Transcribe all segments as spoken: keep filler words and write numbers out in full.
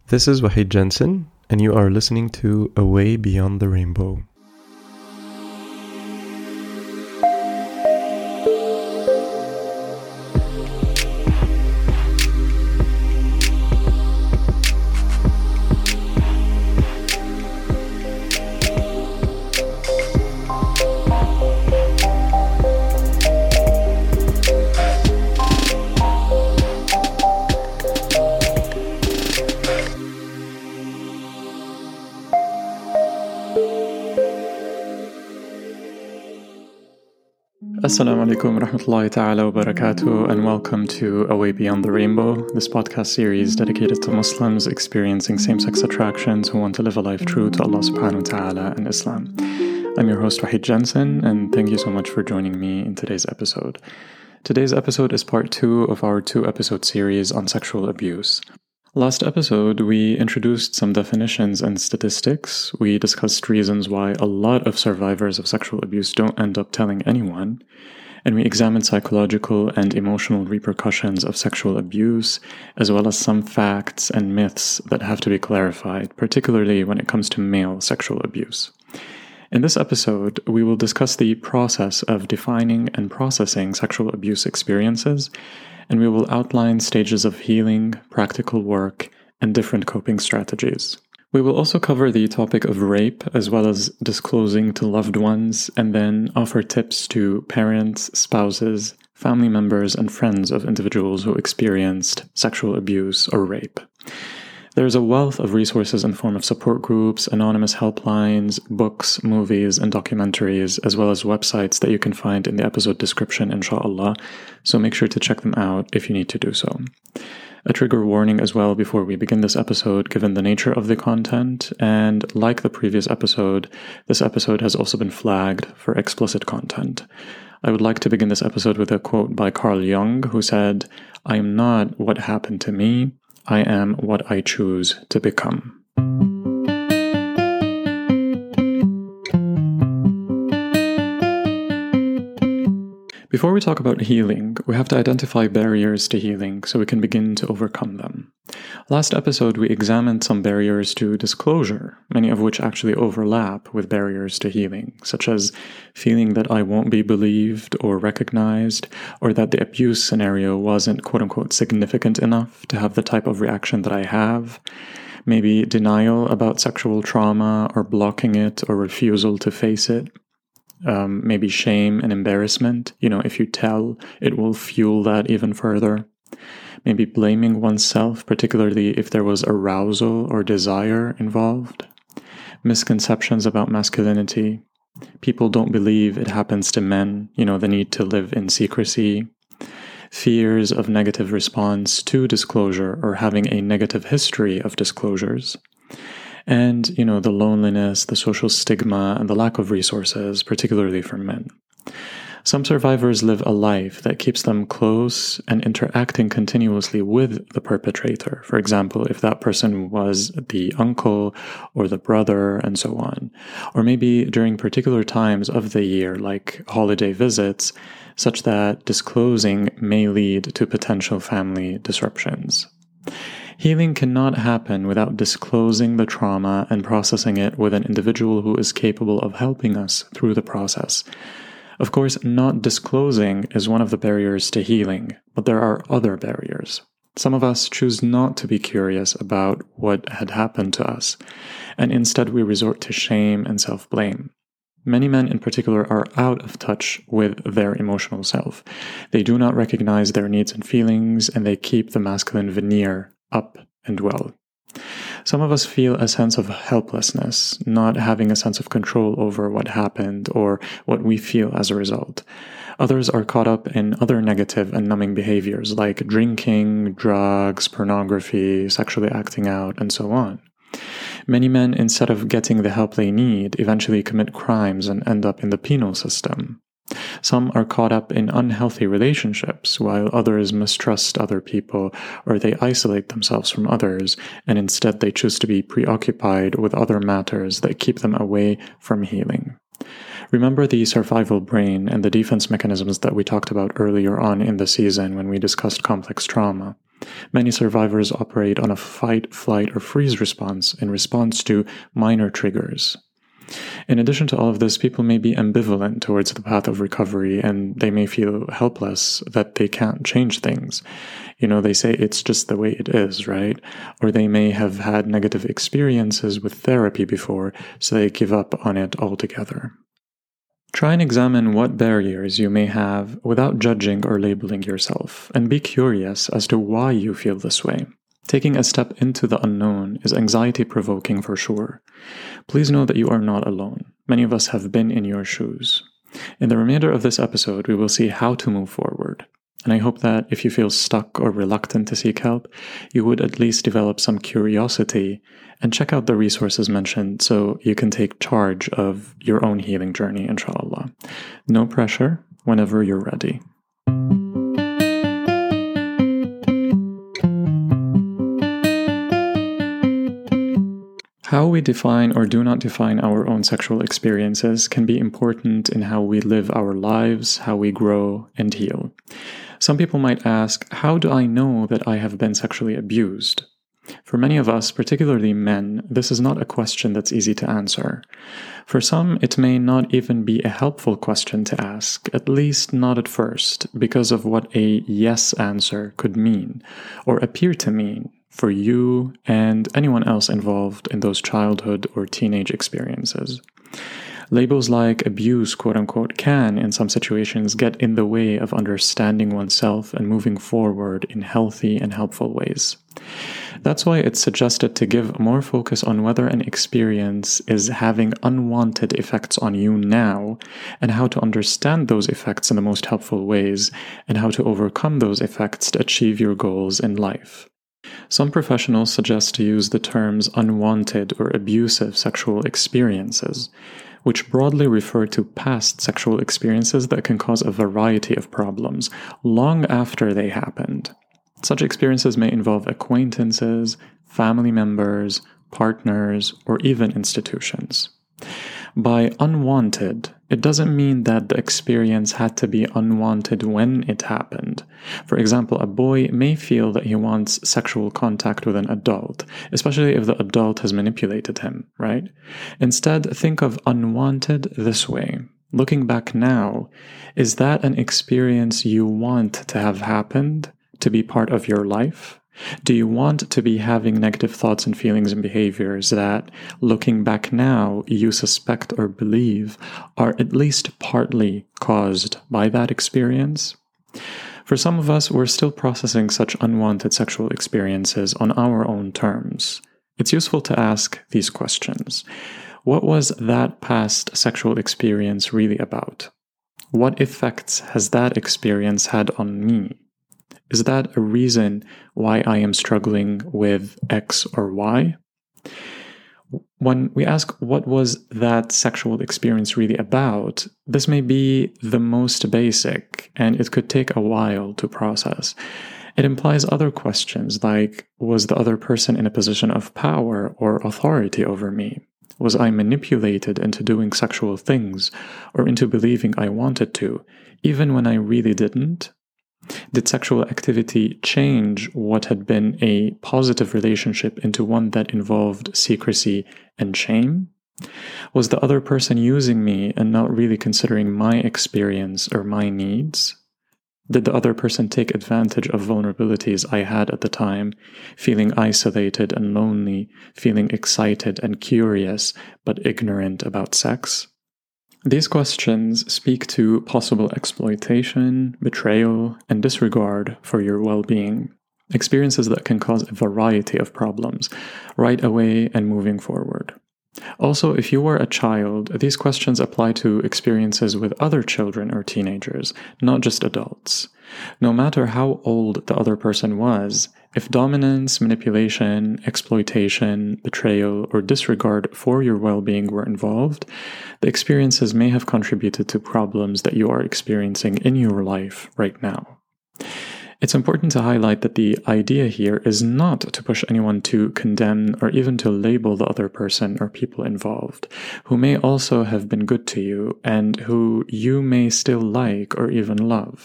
This is Wahid Jensen, and you are listening to Away Beyond the Rainbow. Assalamu alaikum wa rahmatullahi ta'ala wa barakatuh, and welcome to Away Beyond the Rainbow, this podcast series dedicated to Muslims experiencing same-sex attractions who want to live a life true to Allah subhanahu wa ta'ala and Islam. I'm your host Wahid Jensen, and thank you so much for joining me in today's episode. Today's episode is part two of our two-episode series on sexual abuse. Last episode, we introduced some definitions and statistics. We discussed reasons why a lot of survivors of sexual abuse don't end up telling anyone. And we examined psychological and emotional repercussions of sexual abuse, as well as some facts and myths that have to be clarified, particularly when it comes to male sexual abuse. In this episode, we will discuss the process of defining and processing sexual abuse experiences, and we will outline stages of healing, practical work, and different coping strategies. We will also cover the topic of rape, as well as disclosing to loved ones, and then offer tips to parents, spouses, family members, and friends of individuals who experienced sexual abuse or rape. There's a wealth of resources in the form of support groups, anonymous helplines, books, movies, and documentaries, as well as websites that you can find in the episode description, inshallah, so make sure to check them out if you need to do so. A trigger warning as well before we begin this episode, given the nature of the content, and like the previous episode, this episode has also been flagged for explicit content. I would like to begin this episode with a quote by Carl Jung, who said, "I am not what happened to me, I am what I choose to become." Before we talk about healing, we have to identify barriers to healing so we can begin to overcome them. Last episode, we examined some barriers to disclosure, many of which actually overlap with barriers to healing, such as feeling that I won't be believed or recognized, or that the abuse scenario wasn't quote-unquote significant enough to have the type of reaction that I have, maybe denial about sexual trauma or blocking it or refusal to face it. Um, maybe shame and embarrassment. You know, if you tell, it will fuel that even further. Maybe blaming oneself, particularly if there was arousal or desire involved. Misconceptions about masculinity. People don't believe it happens to men, you know, the need to live in secrecy. Fears of negative response to disclosure or having a negative history of disclosures. And, you know, the loneliness, the social stigma, and the lack of resources, particularly for men. Some survivors live a life that keeps them close and interacting continuously with the perpetrator. For example, if that person was the uncle or the brother and so on. Or maybe during particular times of the year, like holiday visits, such that disclosing may lead to potential family disruptions. Healing cannot happen without disclosing the trauma and processing it with an individual who is capable of helping us through the process. Of course, not disclosing is one of the barriers to healing, but there are other barriers. Some of us choose not to be curious about what had happened to us, and instead we resort to shame and self-blame. Many men in particular are out of touch with their emotional self. They do not recognize their needs and feelings, and they keep the masculine veneer up and well. Some of us feel a sense of helplessness, not having a sense of control over what happened or what we feel as a result. Others are caught up in other negative and numbing behaviors like drinking, drugs, pornography, sexually acting out, and so on. Many men, instead of getting the help they need, eventually commit crimes and end up in the penal system. Some are caught up in unhealthy relationships, while others mistrust other people or they isolate themselves from others, and instead they choose to be preoccupied with other matters that keep them away from healing. Remember the survival brain and the defense mechanisms that we talked about earlier on in the season when we discussed complex trauma. Many survivors operate on a fight, flight, or freeze response in response to minor triggers. In addition to all of this, people may be ambivalent towards the path of recovery, and they may feel helpless that they can't change things. You know, they say it's just the way it is, right? Or they may have had negative experiences with therapy before, so they give up on it altogether. Try and examine what barriers you may have without judging or labeling yourself, and be curious as to why you feel this way. Taking a step into the unknown is anxiety-provoking for sure. Please know that you are not alone. Many of us have been in your shoes. In the remainder of this episode, we will see how to move forward. And I hope that if you feel stuck or reluctant to seek help, you would at least develop some curiosity and check out the resources mentioned so you can take charge of your own healing journey, inshallah. No pressure, whenever you're ready. How we define or do not define our own sexual experiences can be important in how we live our lives, how we grow and heal. Some people might ask, how do I know that I have been sexually abused? For many of us, particularly men, this is not a question that's easy to answer. For some, it may not even be a helpful question to ask, at least not at first, because of what a yes answer could mean, or appear to mean, for you and anyone else involved in those childhood or teenage experiences. Labels like abuse, quote-unquote, can, in some situations, get in the way of understanding oneself and moving forward in healthy and helpful ways. That's why it's suggested to give more focus on whether an experience is having unwanted effects on you now, and how to understand those effects in the most helpful ways, and how to overcome those effects to achieve your goals in life. Some professionals suggest to use the terms unwanted or abusive sexual experiences, which broadly refer to past sexual experiences that can cause a variety of problems long after they happened. Such experiences may involve acquaintances, family members, partners, or even institutions. By unwanted, it doesn't mean that the experience had to be unwanted when it happened. For example, a boy may feel that he wants sexual contact with an adult, especially if the adult has manipulated him, right? Instead, think of unwanted this way. Looking back now, is that an experience you want to have happened, to be part of your life? Do you want to be having negative thoughts and feelings and behaviors that, looking back now, you suspect or believe are at least partly caused by that experience? For some of us, we're still processing such unwanted sexual experiences on our own terms. It's useful to ask these questions. What was that past sexual experience really about? What effects has that experience had on me? Is that a reason why I am struggling with X or Y? When we ask what was that sexual experience really about, this may be the most basic, and it could take a while to process. It implies other questions like, was the other person in a position of power or authority over me? Was I manipulated into doing sexual things or into believing I wanted to, even when I really didn't? Did sexual activity change what had been a positive relationship into one that involved secrecy and shame? Was the other person using me and not really considering my experience or my needs? Did the other person take advantage of vulnerabilities I had at the time, feeling isolated and lonely, feeling excited and curious, but ignorant about sex? These questions speak to possible exploitation, betrayal, and disregard for your well-being, experiences that can cause a variety of problems, right away and moving forward. Also, if you were a child, these questions apply to experiences with other children or teenagers, not just adults. No matter how old the other person was, if dominance, manipulation, exploitation, betrayal, or disregard for your well-being were involved, the experiences may have contributed to problems that you are experiencing in your life right now. It's important to highlight that the idea here is not to push anyone to condemn or even to label the other person or people involved, who may also have been good to you and who you may still like or even love.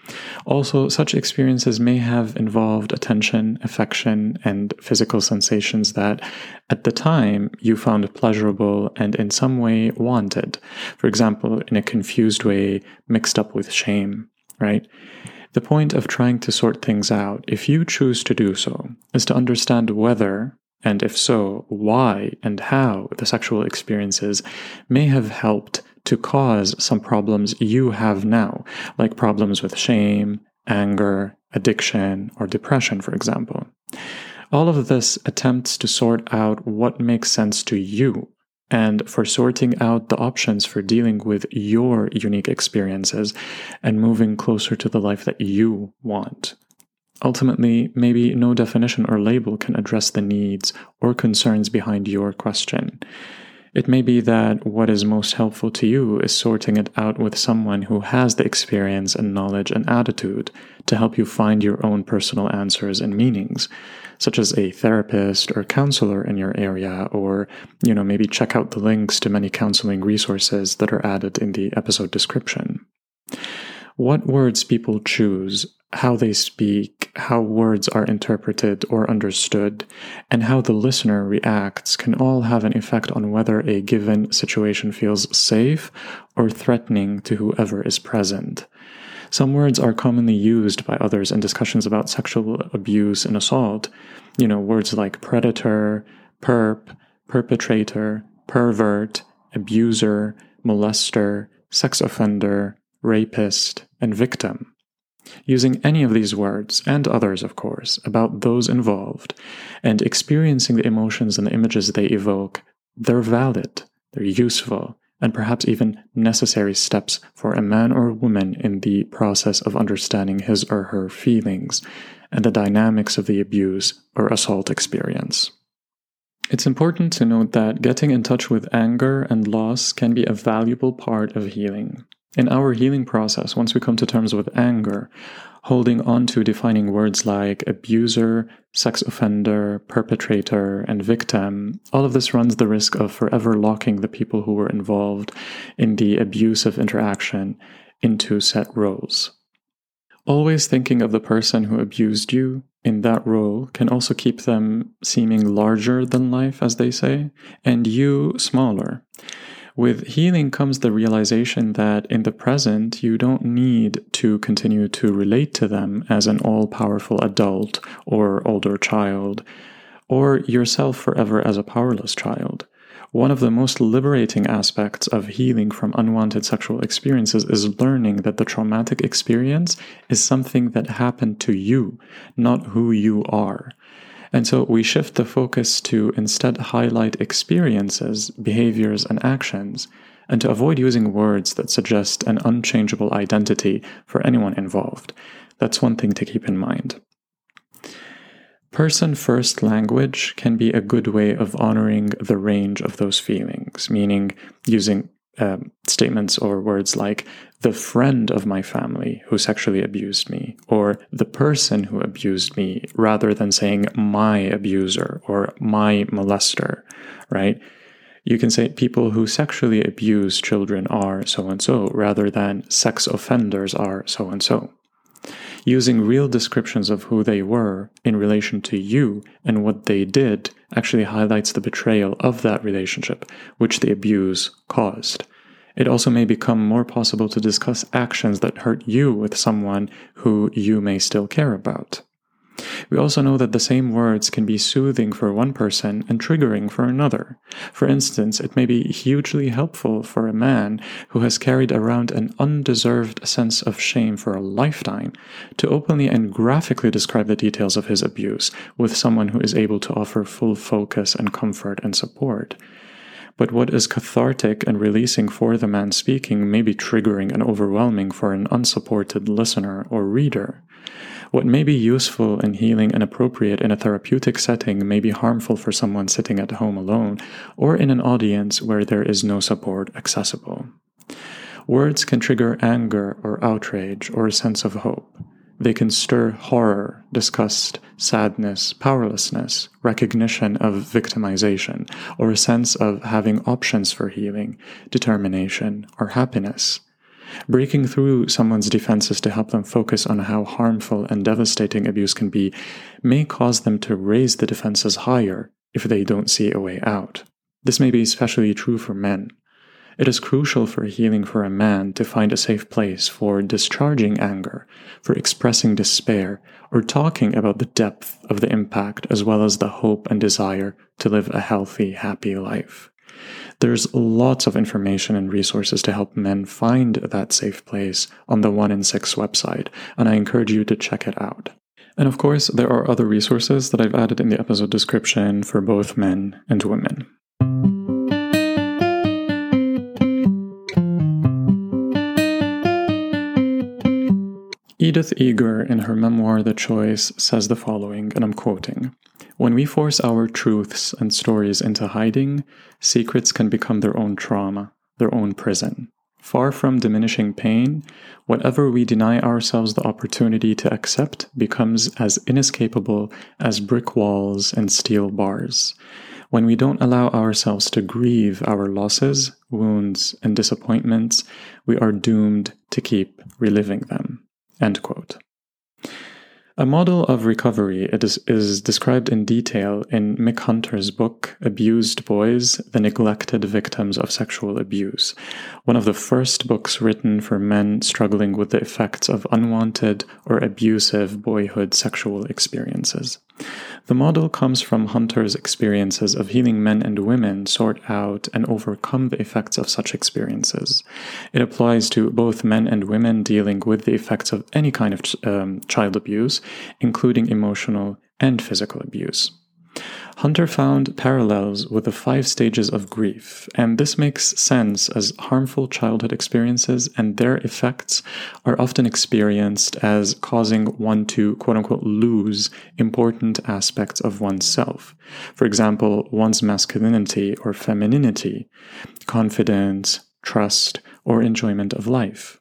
Also, such experiences may have involved attention, affection, and physical sensations that, at the time, you found pleasurable and in some way wanted. For example, in a confused way, mixed up with shame, right? The point of trying to sort things out, if you choose to do so, is to understand whether, and if so, why and how the sexual experiences may have helped to cause some problems you have now, like problems with shame, anger, addiction, or depression, for example. All of this attempts to sort out what makes sense to you, and for sorting out the options for dealing with your unique experiences and moving closer to the life that you want. Ultimately, maybe no definition or label can address the needs or concerns behind your question. It may be that what is most helpful to you is sorting it out with someone who has the experience and knowledge and attitude to help you find your own personal answers and meanings, such as a therapist or counselor in your area, or, you know, maybe check out the links to many counseling resources that are added in the episode description. What words people choose, how they speak, how words are interpreted or understood, and how the listener reacts can all have an effect on whether a given situation feels safe or threatening to whoever is present. Some words are commonly used by others in discussions about sexual abuse and assault. You know, words like predator, perp, perpetrator, pervert, abuser, molester, sex offender, rapist, and victim. Using any of these words, and others of course, about those involved, and experiencing the emotions and the images they evoke, they're valid, they're useful, and perhaps even necessary steps for a man or woman in the process of understanding his or her feelings and the dynamics of the abuse or assault experience. It's important to note that getting in touch with anger and loss can be a valuable part of healing. In our healing process, once we come to terms with anger, holding on to defining words like abuser, sex offender, perpetrator, and victim, all of this runs the risk of forever locking the people who were involved in the abusive interaction into set roles. Always thinking of the person who abused you in that role can also keep them seeming larger than life, as they say, and you smaller. With healing comes the realization that in the present, you don't need to continue to relate to them as an all-powerful adult or older child, or yourself forever as a powerless child. One of the most liberating aspects of healing from unwanted sexual experiences is learning that the traumatic experience is something that happened to you, not who you are. And so we shift the focus to instead highlight experiences, behaviors, and actions, and to avoid using words that suggest an unchangeable identity for anyone involved. That's one thing to keep in mind. Person-first language can be a good way of honoring the range of those feelings, meaning using uh, statements or words like the friend of my family who sexually abused me, or the person who abused me, rather than saying my abuser or my molester, right? You can say people who sexually abuse children are so-and-so, rather than sex offenders are so-and-so. Using real descriptions of who they were in relation to you and what they did actually highlights the betrayal of that relationship, which the abuse caused. It also may become more possible to discuss actions that hurt you with someone who you may still care about. We also know that the same words can be soothing for one person and triggering for another. For instance, it may be hugely helpful for a man who has carried around an undeserved sense of shame for a lifetime to openly and graphically describe the details of his abuse with someone who is able to offer full focus and comfort and support. But what is cathartic and releasing for the man speaking may be triggering and overwhelming for an unsupported listener or reader. What may be useful and healing and appropriate in a therapeutic setting may be harmful for someone sitting at home alone or in an audience where there is no support accessible. Words can trigger anger or outrage or a sense of hope. They can stir horror, disgust, sadness, powerlessness, recognition of victimization, or a sense of having options for healing, determination, or happiness. Breaking through someone's defenses to help them focus on how harmful and devastating abuse can be may cause them to raise the defenses higher if they don't see a way out. This may be especially true for men. It is crucial for healing for a man to find a safe place for discharging anger, for expressing despair, or talking about the depth of the impact as well as the hope and desire to live a healthy, happy life. There's lots of information and resources to help men find that safe place on the One in Six website, and I encourage you to check it out. And of course, there are other resources that I've added in the episode description for both men and women. Edith Eger, in her memoir The Choice, says the following, and I'm quoting, "When we force our truths and stories into hiding, secrets can become their own trauma, their own prison. Far from diminishing pain, whatever we deny ourselves the opportunity to accept becomes as inescapable as brick walls and steel bars. When we don't allow ourselves to grieve our losses, wounds, and disappointments, we are doomed to keep reliving them." End quote. A model of recovery is, is described in detail in Mick Hunter's book, Abused Boys, The Neglected Victims of Sexual Abuse, one of the first books written for men struggling with the effects of unwanted or abusive boyhood sexual experiences. The model comes from Hunter's experiences of healing men and women sort out and overcome the effects of such experiences. It applies to both men and women dealing with the effects of any kind of um, child abuse, including emotional and physical abuse. Hunter found parallels with the five stages of grief, and this makes sense as harmful childhood experiences and their effects are often experienced as causing one to quote-unquote lose important aspects of oneself. For example, one's masculinity or femininity, confidence, trust, or enjoyment of life.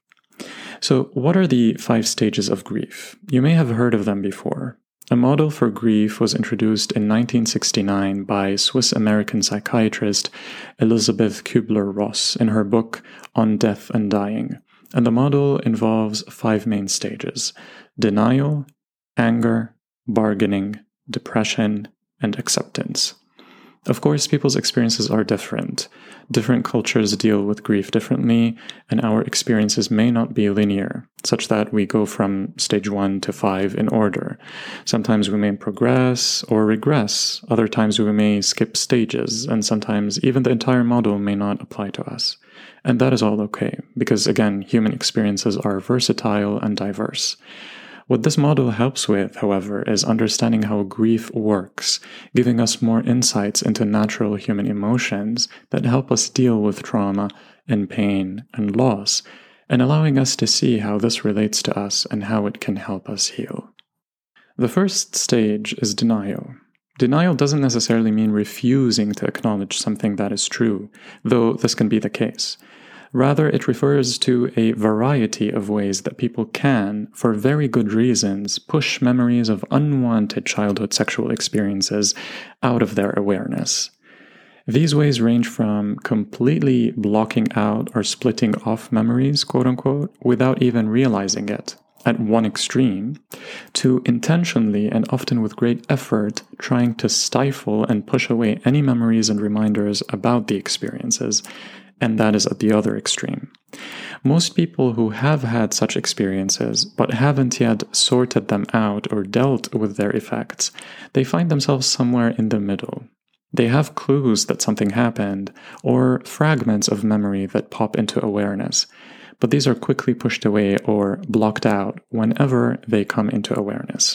So, what are the five stages of grief? You may have heard of them before. A model for grief was introduced in nineteen sixty-nine by Swiss-American psychiatrist Elizabeth Kubler-Ross in her book On Death and Dying, and the model involves five main stages: denial, anger, bargaining, depression, and acceptance. Of course, people's experiences are different. Different cultures deal with grief differently, and our experiences may not be linear, such that we go from stage one to five in order. Sometimes we may progress or regress, other times we may skip stages, and sometimes even the entire model may not apply to us. And that is all okay, because again, human experiences are versatile and diverse. What this model helps with, however, is understanding how grief works, giving us more insights into natural human emotions that help us deal with trauma and pain and loss, and allowing us to see how this relates to us and how it can help us heal. The first stage is denial. Denial doesn't necessarily mean refusing to acknowledge something that is true, though this can be the case. Rather, it refers to a variety of ways that people can, for very good reasons, push memories of unwanted childhood sexual experiences out of their awareness. These ways range from completely blocking out or splitting off memories, quote-unquote, without even realizing it, at one extreme, to intentionally and often with great effort trying to stifle and push away any memories and reminders about the experiences, and that is at the other extreme. Most people who have had such experiences but haven't yet sorted them out or dealt with their effects, they find themselves somewhere in the middle. They have clues that something happened or fragments of memory that pop into awareness, but these are quickly pushed away or blocked out whenever they come into awareness.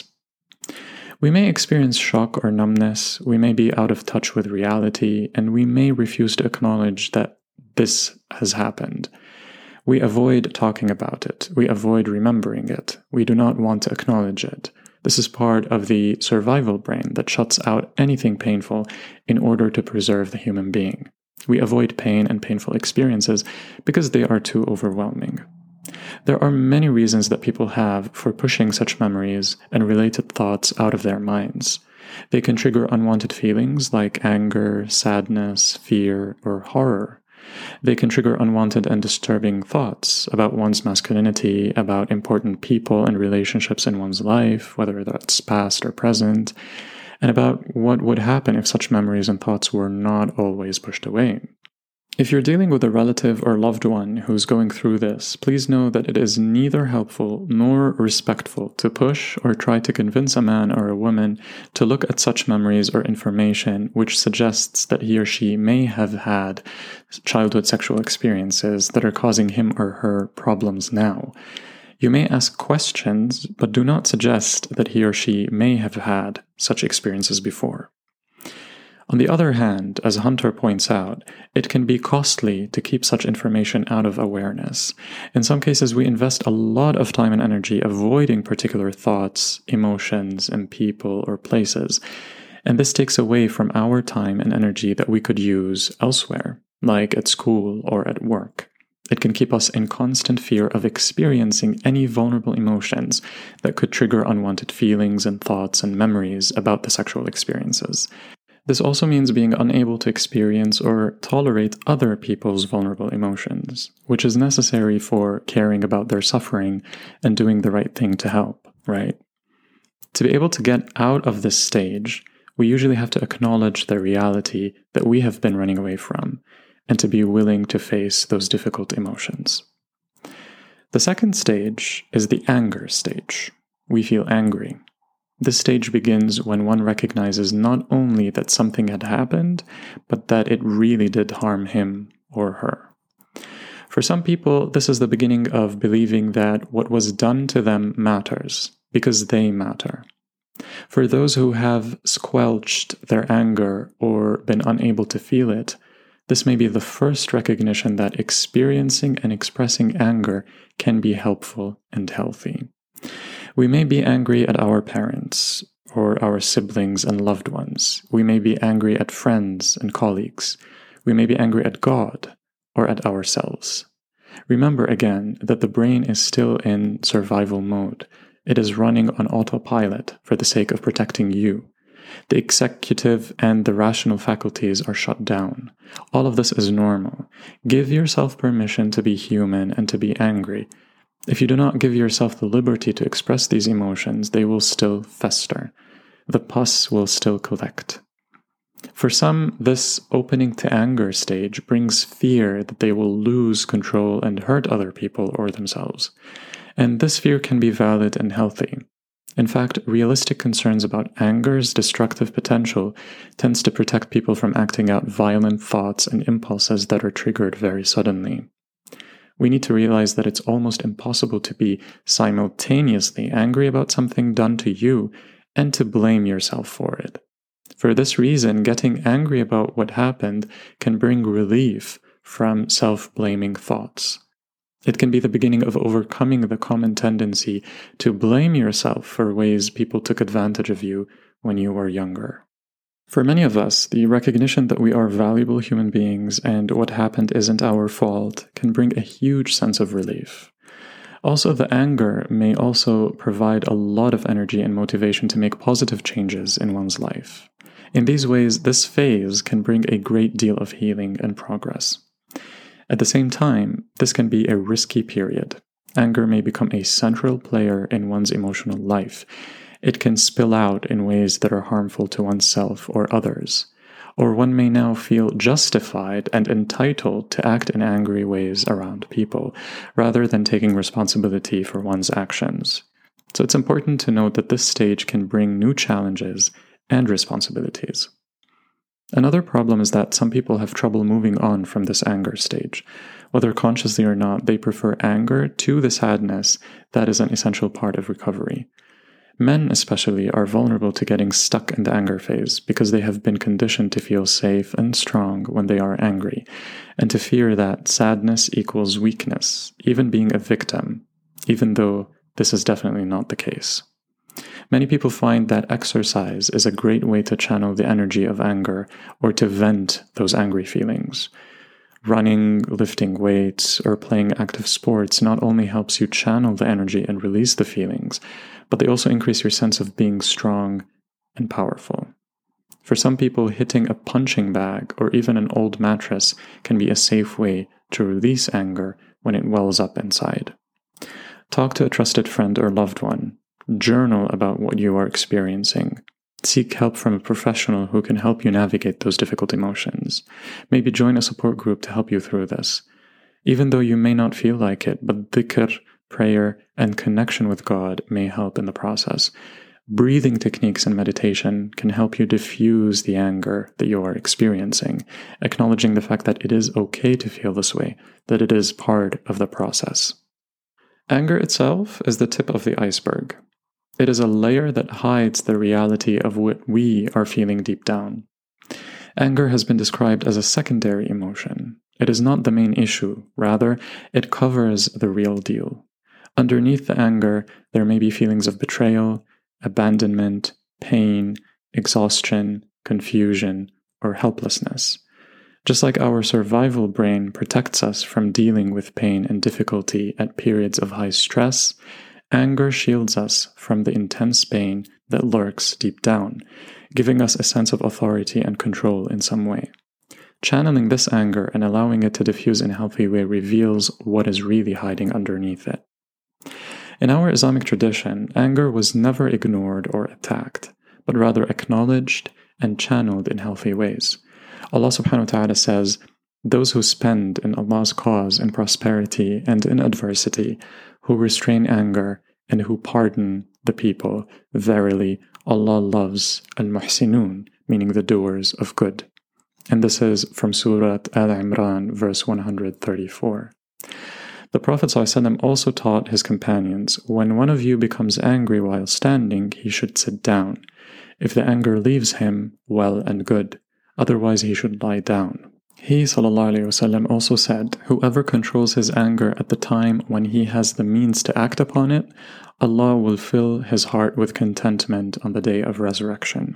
We may experience shock or numbness, we may be out of touch with reality, and we may refuse to acknowledge that this has happened. We avoid talking about it. We avoid remembering it. We do not want to acknowledge it. This is part of the survival brain that shuts out anything painful in order to preserve the human being. We avoid pain and painful experiences because they are too overwhelming. There are many reasons that people have for pushing such memories and related thoughts out of their minds. They can trigger unwanted feelings like anger, sadness, fear, or horror. They can trigger unwanted and disturbing thoughts about one's masculinity, about important people and relationships in one's life, whether that's past or present, and about what would happen if such memories and thoughts were not always pushed away. If you're dealing with a relative or loved one who's going through this, please know that it is neither helpful nor respectful to push or try to convince a man or a woman to look at such memories or information which suggests that he or she may have had childhood sexual experiences that are causing him or her problems now. You may ask questions, but do not suggest that he or she may have had such experiences before. On the other hand, as Hunter points out, it can be costly to keep such information out of awareness. In some cases, we invest a lot of time and energy avoiding particular thoughts, emotions, and people or places, and this takes away from our time and energy that we could use elsewhere, like at school or at work. It can keep us in constant fear of experiencing any vulnerable emotions that could trigger unwanted feelings and thoughts and memories about the sexual experiences. This also means being unable to experience or tolerate other people's vulnerable emotions, which is necessary for caring about their suffering and doing the right thing to help, right? To be able to get out of this stage, we usually have to acknowledge the reality that we have been running away from, and to be willing to face those difficult emotions. The second stage is the anger stage. We feel angry. This stage begins when one recognizes not only that something had happened, but that it really did harm him or her. For some people, this is the beginning of believing that what was done to them matters, because they matter. For those who have squelched their anger or been unable to feel it, this may be the first recognition that experiencing and expressing anger can be helpful and healthy. We may be angry at our parents or our siblings and loved ones. We may be angry at friends and colleagues. We may be angry at God or at ourselves. Remember again that the brain is still in survival mode. It is running on autopilot for the sake of protecting you. The executive and the rational faculties are shut down. All of this is normal. Give yourself permission to be human and to be angry. If you do not give yourself the liberty to express these emotions, they will still fester. The pus will still collect. For some, this opening to anger stage brings fear that they will lose control and hurt other people or themselves. And this fear can be valid and healthy. In fact, realistic concerns about anger's destructive potential tends to protect people from acting out violent thoughts and impulses that are triggered very suddenly. We need to realize that it's almost impossible to be simultaneously angry about something done to you and to blame yourself for it. For this reason, getting angry about what happened can bring relief from self-blaming thoughts. It can be the beginning of overcoming the common tendency to blame yourself for ways people took advantage of you when you were younger. For many of us, the recognition that we are valuable human beings and what happened isn't our fault can bring a huge sense of relief. Also, the anger may also provide a lot of energy and motivation to make positive changes in one's life. In these ways, this phase can bring a great deal of healing and progress. At the same time, this can be a risky period. Anger may become a central player in one's emotional life. It can spill out in ways that are harmful to oneself or others, or one may now feel justified and entitled to act in angry ways around people, rather than taking responsibility for one's actions. So it's important to note that this stage can bring new challenges and responsibilities. Another problem is that some people have trouble moving on from this anger stage. Whether consciously or not, they prefer anger to the sadness that is an essential part of recovery. Men especially are vulnerable to getting stuck in the anger phase because they have been conditioned to feel safe and strong when they are angry, and to fear that sadness equals weakness, even being a victim, even though this is definitely not the case. Many people find that exercise is a great way to channel the energy of anger or to vent those angry feelings. Running, lifting weights, or playing active sports not only helps you channel the energy and release the feelings, but they also increase your sense of being strong and powerful. For some people, hitting a punching bag or even an old mattress can be a safe way to release anger when it wells up inside. Talk to a trusted friend or loved one. Journal about what you are experiencing. Seek help from a professional who can help you navigate those difficult emotions. Maybe join a support group to help you through this. Even though you may not feel like it, but dhikr, prayer, and connection with God may help in the process. Breathing techniques and meditation can help you diffuse the anger that you are experiencing, acknowledging the fact that it is okay to feel this way, that it is part of the process. Anger itself is the tip of the iceberg. It is a layer that hides the reality of what we are feeling deep down. Anger has been described as a secondary emotion. It is not the main issue. Rather, it covers the real deal. Underneath the anger, there may be feelings of betrayal, abandonment, pain, exhaustion, confusion, or helplessness. Just like our survival brain protects us from dealing with pain and difficulty at periods of high stress, anger shields us from the intense pain that lurks deep down, giving us a sense of authority and control in some way. Channeling this anger and allowing it to diffuse in a healthy way reveals what is really hiding underneath it. In our Islamic tradition, anger was never ignored or attacked, but rather acknowledged and channeled in healthy ways. Allah subhanahu wa ta'ala says, "Those who spend in Allah's cause in prosperity and in adversity, who restrain anger and who pardon the people, verily Allah loves al-muhsinun," meaning the doers of good. And this is from Surah Al-Imran, verse one hundred thirty-four. The Prophet ﷺ also taught his companions, when one of you becomes angry while standing, he should sit down. If the anger leaves him, well and good. Otherwise he should lie down. He ﷺ also said, whoever controls his anger at the time when he has the means to act upon it, Allah will fill his heart with contentment on the day of resurrection.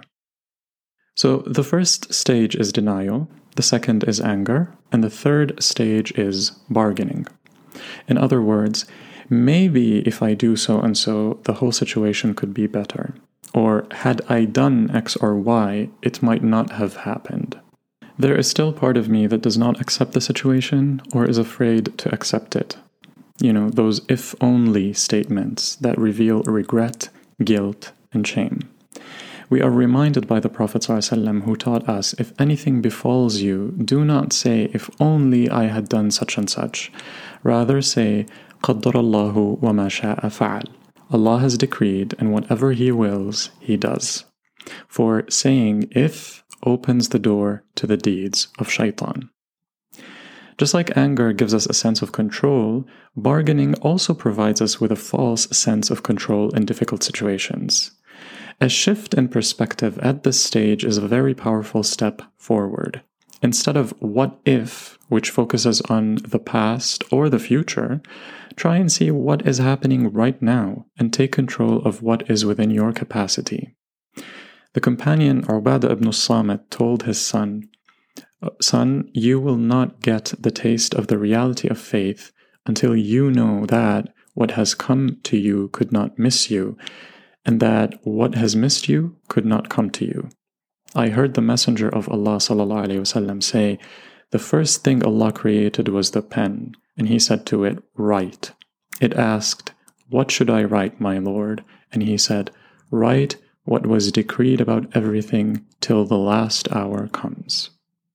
So the first stage is denial, the second is anger, and the third stage is bargaining. In other words, maybe if I do so and so, the whole situation could be better. Or had I done X or Y, it might not have happened. There is still part of me that does not accept the situation or is afraid to accept it. You know, those if-only statements that reveal regret, guilt, and shame. We are reminded by the Prophet ﷺ who taught us, if anything befalls you, do not say, if only I had done such and such. Rather say, قَدَّرَ اللَّهُ وَمَا شَاءَ فَعَلْ. Allah has decreed, and whatever He wills, He does. For saying if opens the door to the deeds of shaitan. Just like anger gives us a sense of control, bargaining also provides us with a false sense of control in difficult situations. A shift in perspective at this stage is a very powerful step forward. Instead of what if, which focuses on the past or the future, try and see what is happening right now and take control of what is within your capacity. The companion Ubadah ibn Samit told his son, "Son, you will not get the taste of the reality of faith until you know that what has come to you could not miss you, and that what has missed you could not come to you. I heard the Messenger of Allah sallallahu alaihi wasallam say, the first thing Allah created was the pen, and He said to it, write. It asked, what should I write, my Lord? And He said, write what was decreed about everything till the last hour comes."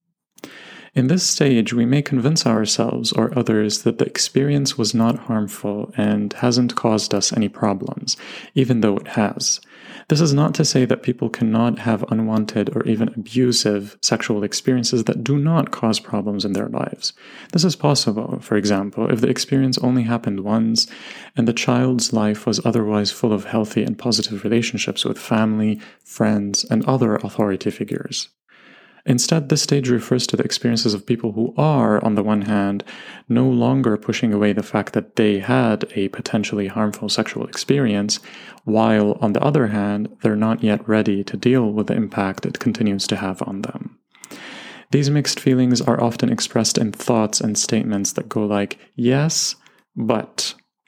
In this stage, we may convince ourselves or others that the experience was not harmful and hasn't caused us any problems, even though it has. This is not to say that people cannot have unwanted or even abusive sexual experiences that do not cause problems in their lives. This is possible, for example, if the experience only happened once and the child's life was otherwise full of healthy and positive relationships with family, friends, and other authority figures. Instead, this stage refers to the experiences of people who are, on the one hand, no longer pushing away the fact that they had a potentially harmful sexual experience, while, on the other hand, they're not yet ready to deal with the impact it continues to have on them. These mixed feelings are often expressed in thoughts and statements that go like, yes, but,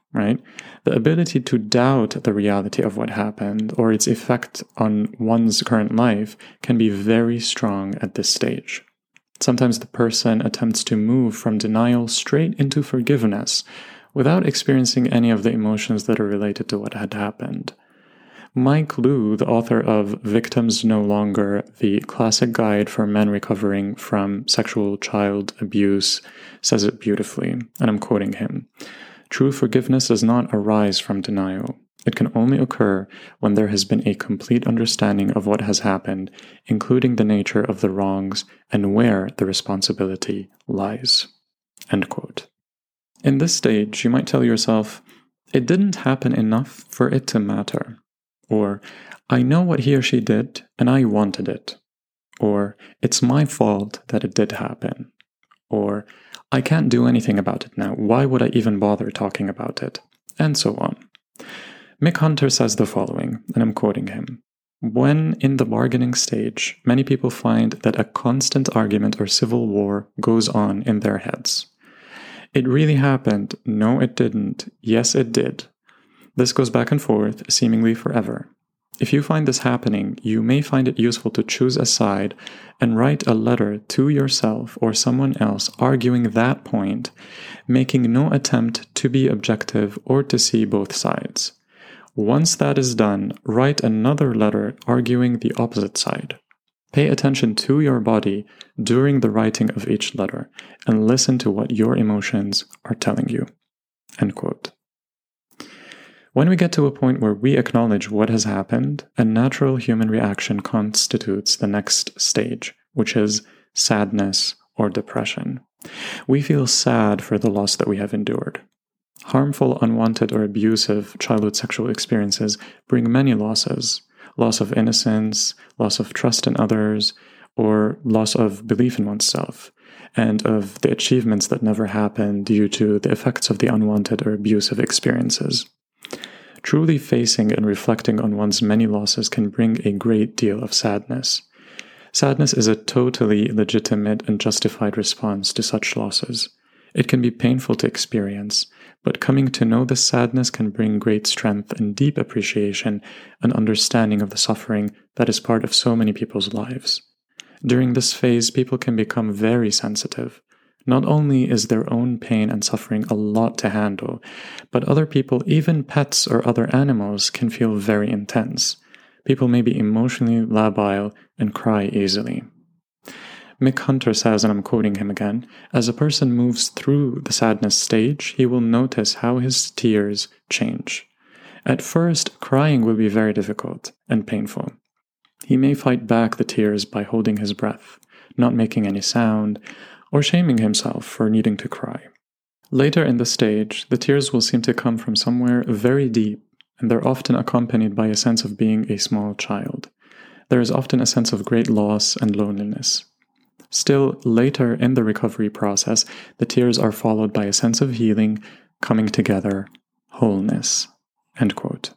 right? The ability to doubt the reality of what happened or its effect on one's current life can be very strong at this stage. Sometimes the person attempts to move from denial straight into forgiveness without experiencing any of the emotions that are related to what had happened. Mike Liu, the author of Victims No Longer, the classic guide for men recovering from sexual child abuse, says it beautifully, and I'm quoting him. True forgiveness does not arise from denial. It can only occur when there has been a complete understanding of what has happened, including the nature of the wrongs and where the responsibility lies. End quote. In this stage, you might tell yourself, it didn't happen enough for it to matter. Or, I know what he or she did, and I wanted it. Or, it's my fault that it did happen. Or, I can't do anything about it now. Why would I even bother talking about it? And so on. Mick Hunter says the following, and I'm quoting him. When in the bargaining stage, many people find that a constant argument or civil war goes on in their heads. It really happened. No, it didn't. Yes, it did. This goes back and forth, seemingly forever. If you find this happening, you may find it useful to choose a side and write a letter to yourself or someone else arguing that point, making no attempt to be objective or to see both sides. Once that is done, write another letter arguing the opposite side. Pay attention to your body during the writing of each letter and listen to what your emotions are telling you. End quote. When we get to a point where we acknowledge what has happened, a natural human reaction constitutes the next stage, which is sadness or depression. We feel sad for the loss that we have endured. Harmful, unwanted, or abusive childhood sexual experiences bring many losses: loss of innocence, loss of trust in others, or loss of belief in oneself, and of the achievements that never happened due to the effects of the unwanted or abusive experiences. Truly facing and reflecting on one's many losses can bring a great deal of sadness. Sadness is a totally legitimate and justified response to such losses. It can be painful to experience, but coming to know this sadness can bring great strength and deep appreciation and understanding of the suffering that is part of so many people's lives. During this phase, people can become very sensitive. Not only is their own pain and suffering a lot to handle, but other people, even pets or other animals, can feel very intense. People may be emotionally labile and cry easily. Mick Hunter says, and I'm quoting him again, as a person moves through the sadness stage, he will notice how his tears change. At first, crying will be very difficult and painful. He may fight back the tears by holding his breath, not making any sound, or shaming himself for needing to cry. Later in the stage, the tears will seem to come from somewhere very deep, and they're often accompanied by a sense of being a small child. There is often a sense of great loss and loneliness. Still, later in the recovery process, the tears are followed by a sense of healing, coming together, wholeness. End quote.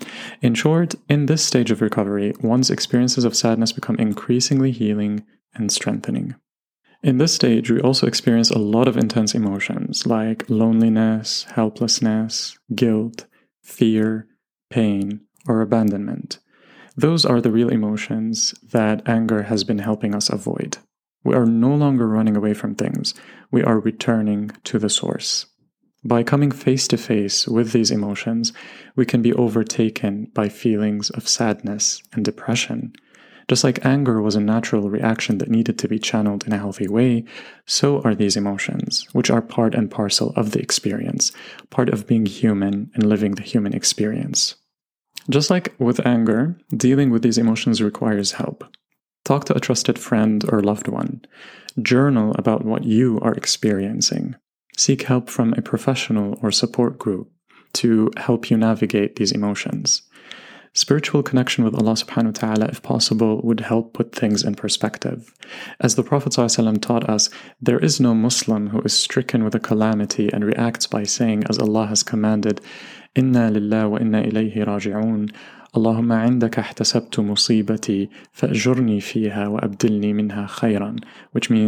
In short, in this stage of recovery, one's experiences of sadness become increasingly healing and strengthening. In this stage, we also experience a lot of intense emotions like loneliness, helplessness, guilt, fear, pain, or abandonment. Those are the real emotions that anger has been helping us avoid. We are no longer running away from things. We are returning to the source. By coming face to face with these emotions, we can be overtaken by feelings of sadness and depression. Just like anger was a natural reaction that needed to be channeled in a healthy way, so are these emotions, which are part and parcel of the experience, part of being human and living the human experience. Just like with anger, dealing with these emotions requires help. Talk to a trusted friend or loved one. Journal about what you are experiencing. Seek help from a professional or support group to help you navigate these emotions. Spiritual connection with Allah subhanahu wa ta'ala, if possible, would help put things in perspective. As the Prophet ﷺ taught us, there is no Muslim who is stricken with a calamity and reacts by saying, as Allah has commanded, Inna lillah wa inna ilayhi raji'un. Allahumma indaka ihtasabtu musibati fa'jurni fiha wa abdilni minha khayran, which means,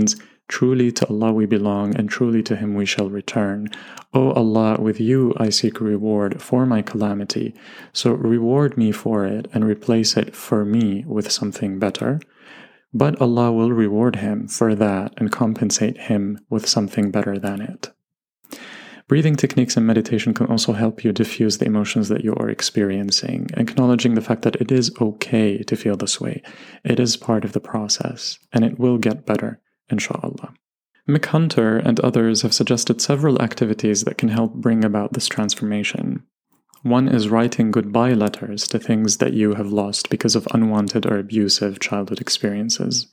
Truly to Allah we belong, and truly to Him we shall return. O Allah, with you I seek reward for my calamity, so reward me for it and replace it for me with something better. But Allah will reward him for that and compensate him with something better than it. Breathing techniques and meditation can also help you diffuse the emotions that you are experiencing, acknowledging the fact that it is okay to feel this way. It is part of the process, and it will get better, inshallah. Mick Hunter and others have suggested several activities that can help bring about this transformation. One is writing goodbye letters to things that you have lost because of unwanted or abusive childhood experiences.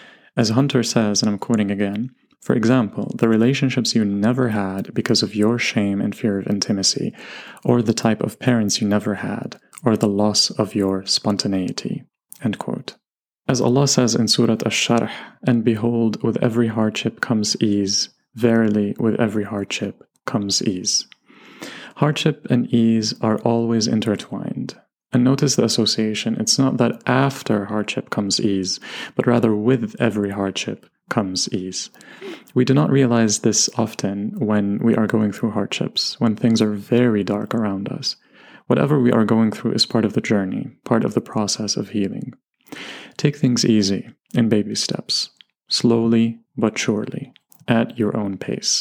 As Hunter says, and I'm quoting again, for example, the relationships you never had because of your shame and fear of intimacy, or the type of parents you never had, or the loss of your spontaneity. End quote. As Allah says in Surah Ash-Sharh, and behold, with every hardship comes ease. Verily, with every hardship comes ease. Hardship and ease are always intertwined. And notice the association. It's not that after hardship comes ease, but rather with every hardship comes ease. We do not realize this often when we are going through hardships, when things are very dark around us. Whatever we are going through is part of the journey, part of the process of healing. Take things easy, in baby steps, slowly but surely, at your own pace.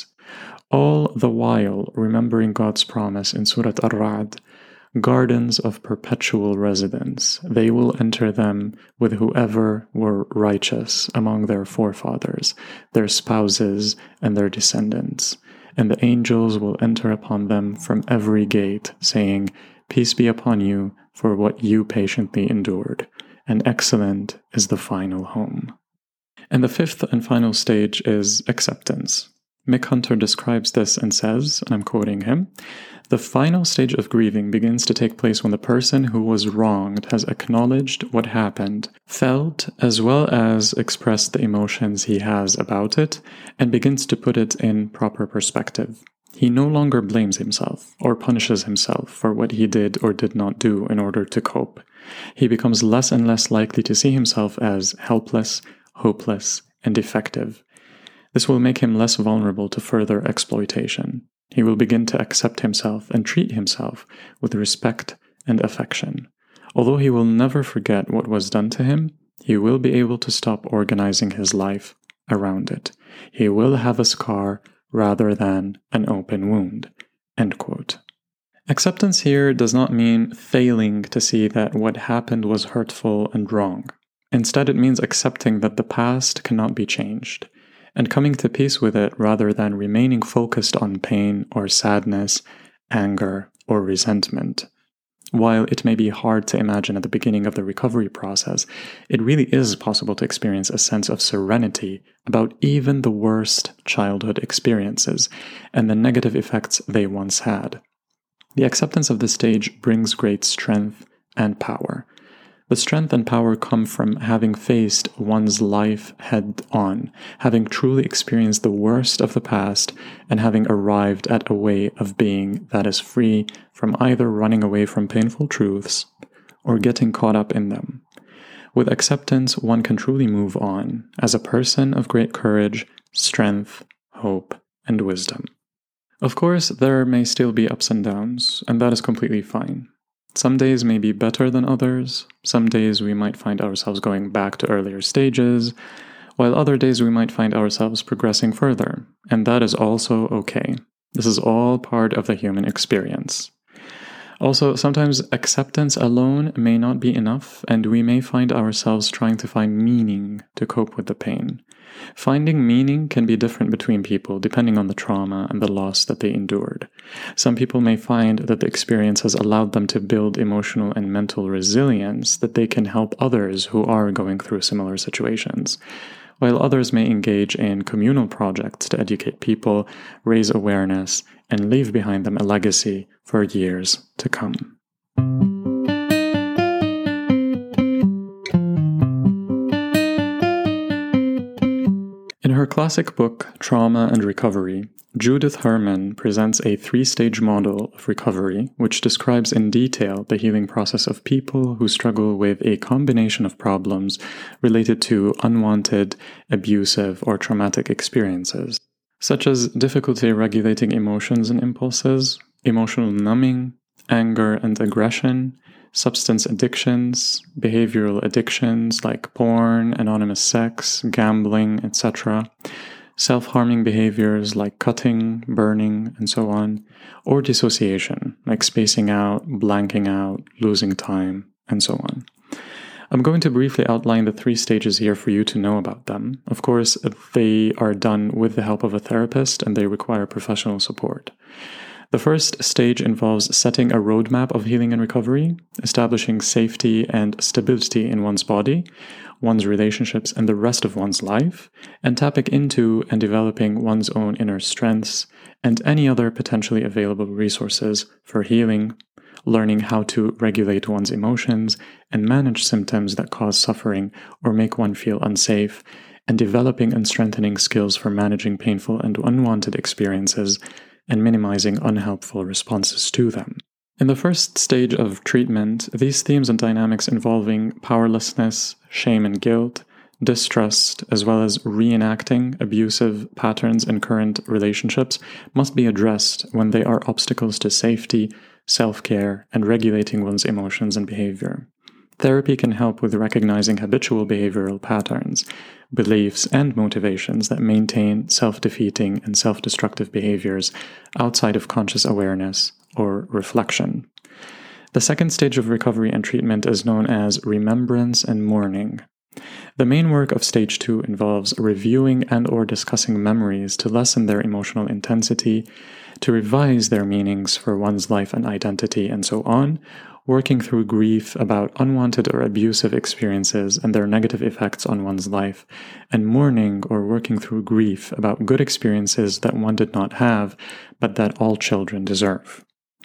All the while remembering God's promise in Surah Ar-Ra'd, gardens of perpetual residence, they will enter them with whoever were righteous among their forefathers, their spouses, and their descendants. And the angels will enter upon them from every gate, saying, Peace be upon you for what you patiently endured, and excellent is the final home. And the fifth and final stage is acceptance. Mick Hunter describes this and says, and I'm quoting him, the final stage of grieving begins to take place when the person who was wronged has acknowledged what happened, felt as well as expressed the emotions he has about it, and begins to put it in proper perspective. He no longer blames himself or punishes himself for what he did or did not do in order to cope. He becomes less and less likely to see himself as helpless, hopeless, and defective. This will make him less vulnerable to further exploitation. He will begin to accept himself and treat himself with respect and affection. Although he will never forget what was done to him, he will be able to stop organizing his life around it. He will have a scar rather than an open wound. End quote. Acceptance here does not mean failing to see that what happened was hurtful and wrong. Instead, it means accepting that the past cannot be changed, and coming to peace with it rather than remaining focused on pain or sadness, anger, or resentment. While it may be hard to imagine at the beginning of the recovery process, it really is possible to experience a sense of serenity about even the worst childhood experiences and the negative effects they once had. The acceptance of this stage brings great strength and power. The strength and power come from having faced one's life head-on, having truly experienced the worst of the past, and having arrived at a way of being that is free from either running away from painful truths or getting caught up in them. With acceptance, one can truly move on as a person of great courage, strength, hope, and wisdom. Of course, there may still be ups and downs, and that is completely fine. Some days may be better than others. Some days we might find ourselves going back to earlier stages, while other days we might find ourselves progressing further, and that is also okay. This is all part of the human experience. Also, sometimes acceptance alone may not be enough, and we may find ourselves trying to find meaning to cope with the pain. Finding meaning can be different between people depending on the trauma and the loss that they endured. Some people may find that the experience has allowed them to build emotional and mental resilience that they can help others who are going through similar situations, while others may engage in communal projects to educate people, raise awareness, and leave behind them a legacy for years to come. In In her classic book, Trauma and Recovery, Judith Herman presents a three-stage model of recovery, which describes in detail the healing process of people who struggle with a combination of problems related to unwanted, abusive, or traumatic experiences, such as difficulty regulating emotions and impulses, emotional numbing, anger and aggression, substance addictions, behavioral addictions like porn, anonymous sex, gambling, et cetera, self-harming behaviors like cutting, burning, and so on, or dissociation, like spacing out, blanking out, losing time, and so on. I'm going to briefly outline the three stages here for you to know about them. Of course, they are done with the help of a therapist and they require professional support. The first stage involves setting a roadmap of healing and recovery, establishing safety and stability in one's body, one's relationships, and the rest of one's life, and tapping into and developing one's own inner strengths and any other potentially available resources for healing, learning how to regulate one's emotions and manage symptoms that cause suffering or make one feel unsafe, and developing and strengthening skills for managing painful and unwanted experiences and minimizing unhelpful responses to them. In the first stage of treatment, these themes and dynamics involving powerlessness, shame and guilt, distrust, as well as reenacting abusive patterns in current relationships must be addressed when they are obstacles to safety, self-care, and regulating one's emotions and behavior. Therapy can help with recognizing habitual behavioral patterns, beliefs, and motivations that maintain self-defeating and self-destructive behaviors outside of conscious awareness or reflection. The second stage of recovery and treatment is known as remembrance and mourning. The main work of stage two involves reviewing and or discussing memories to lessen their emotional intensity, to revise their meanings for one's life and identity, and so on, working through grief about unwanted or abusive experiences and their negative effects on one's life, and mourning or working through grief about good experiences that one did not have, but that all children deserve.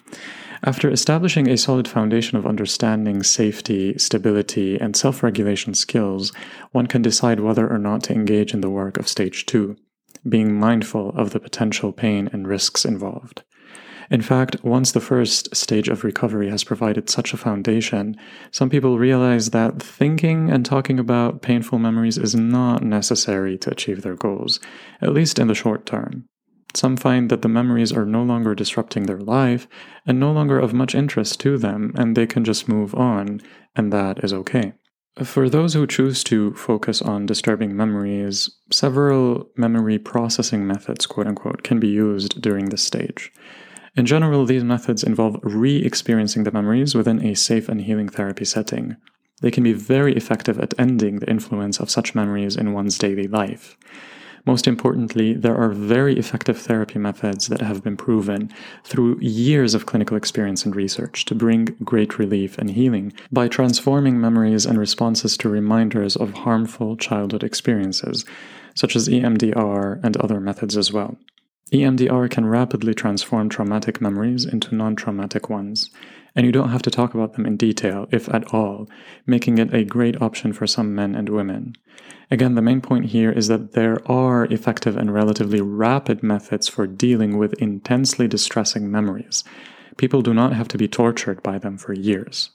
After establishing a solid foundation of understanding, safety, stability, and self-regulation skills, one can decide whether or not to engage in the work of stage two, being mindful of the potential pain and risks involved. In fact, once the first stage of recovery has provided such a foundation, some people realize that thinking and talking about painful memories is not necessary to achieve their goals, at least in the short term. Some find that the memories are no longer disrupting their life and no longer of much interest to them, and they can just move on, and that is okay. For those who choose to focus on disturbing memories, several memory processing methods, quote-unquote, can be used during this stage. In general, these methods involve re-experiencing the memories within a safe and healing therapy setting. They can be very effective at ending the influence of such memories in one's daily life. Most importantly, there are very effective therapy methods that have been proven through years of clinical experience and research to bring great relief and healing by transforming memories and responses to reminders of harmful childhood experiences, such as E M D R and other methods as well. E M D R can rapidly transform traumatic memories into non-traumatic ones, and you don't have to talk about them in detail, if at all, making it a great option for some men and women. Again, the main point here is that there are effective and relatively rapid methods for dealing with intensely distressing memories. People do not have to be tortured by them for years.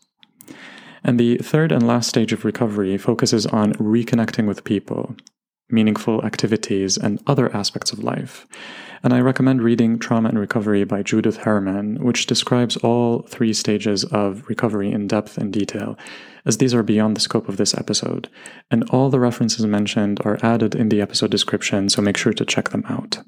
And the third and last stage of recovery focuses on reconnecting with people, meaningful activities, and other aspects of life. And I recommend reading Trauma and Recovery by Judith Herman, which describes all three stages of recovery in depth and detail, as these are beyond the scope of this episode. And all the references mentioned are added in the episode description, so make sure to check them out.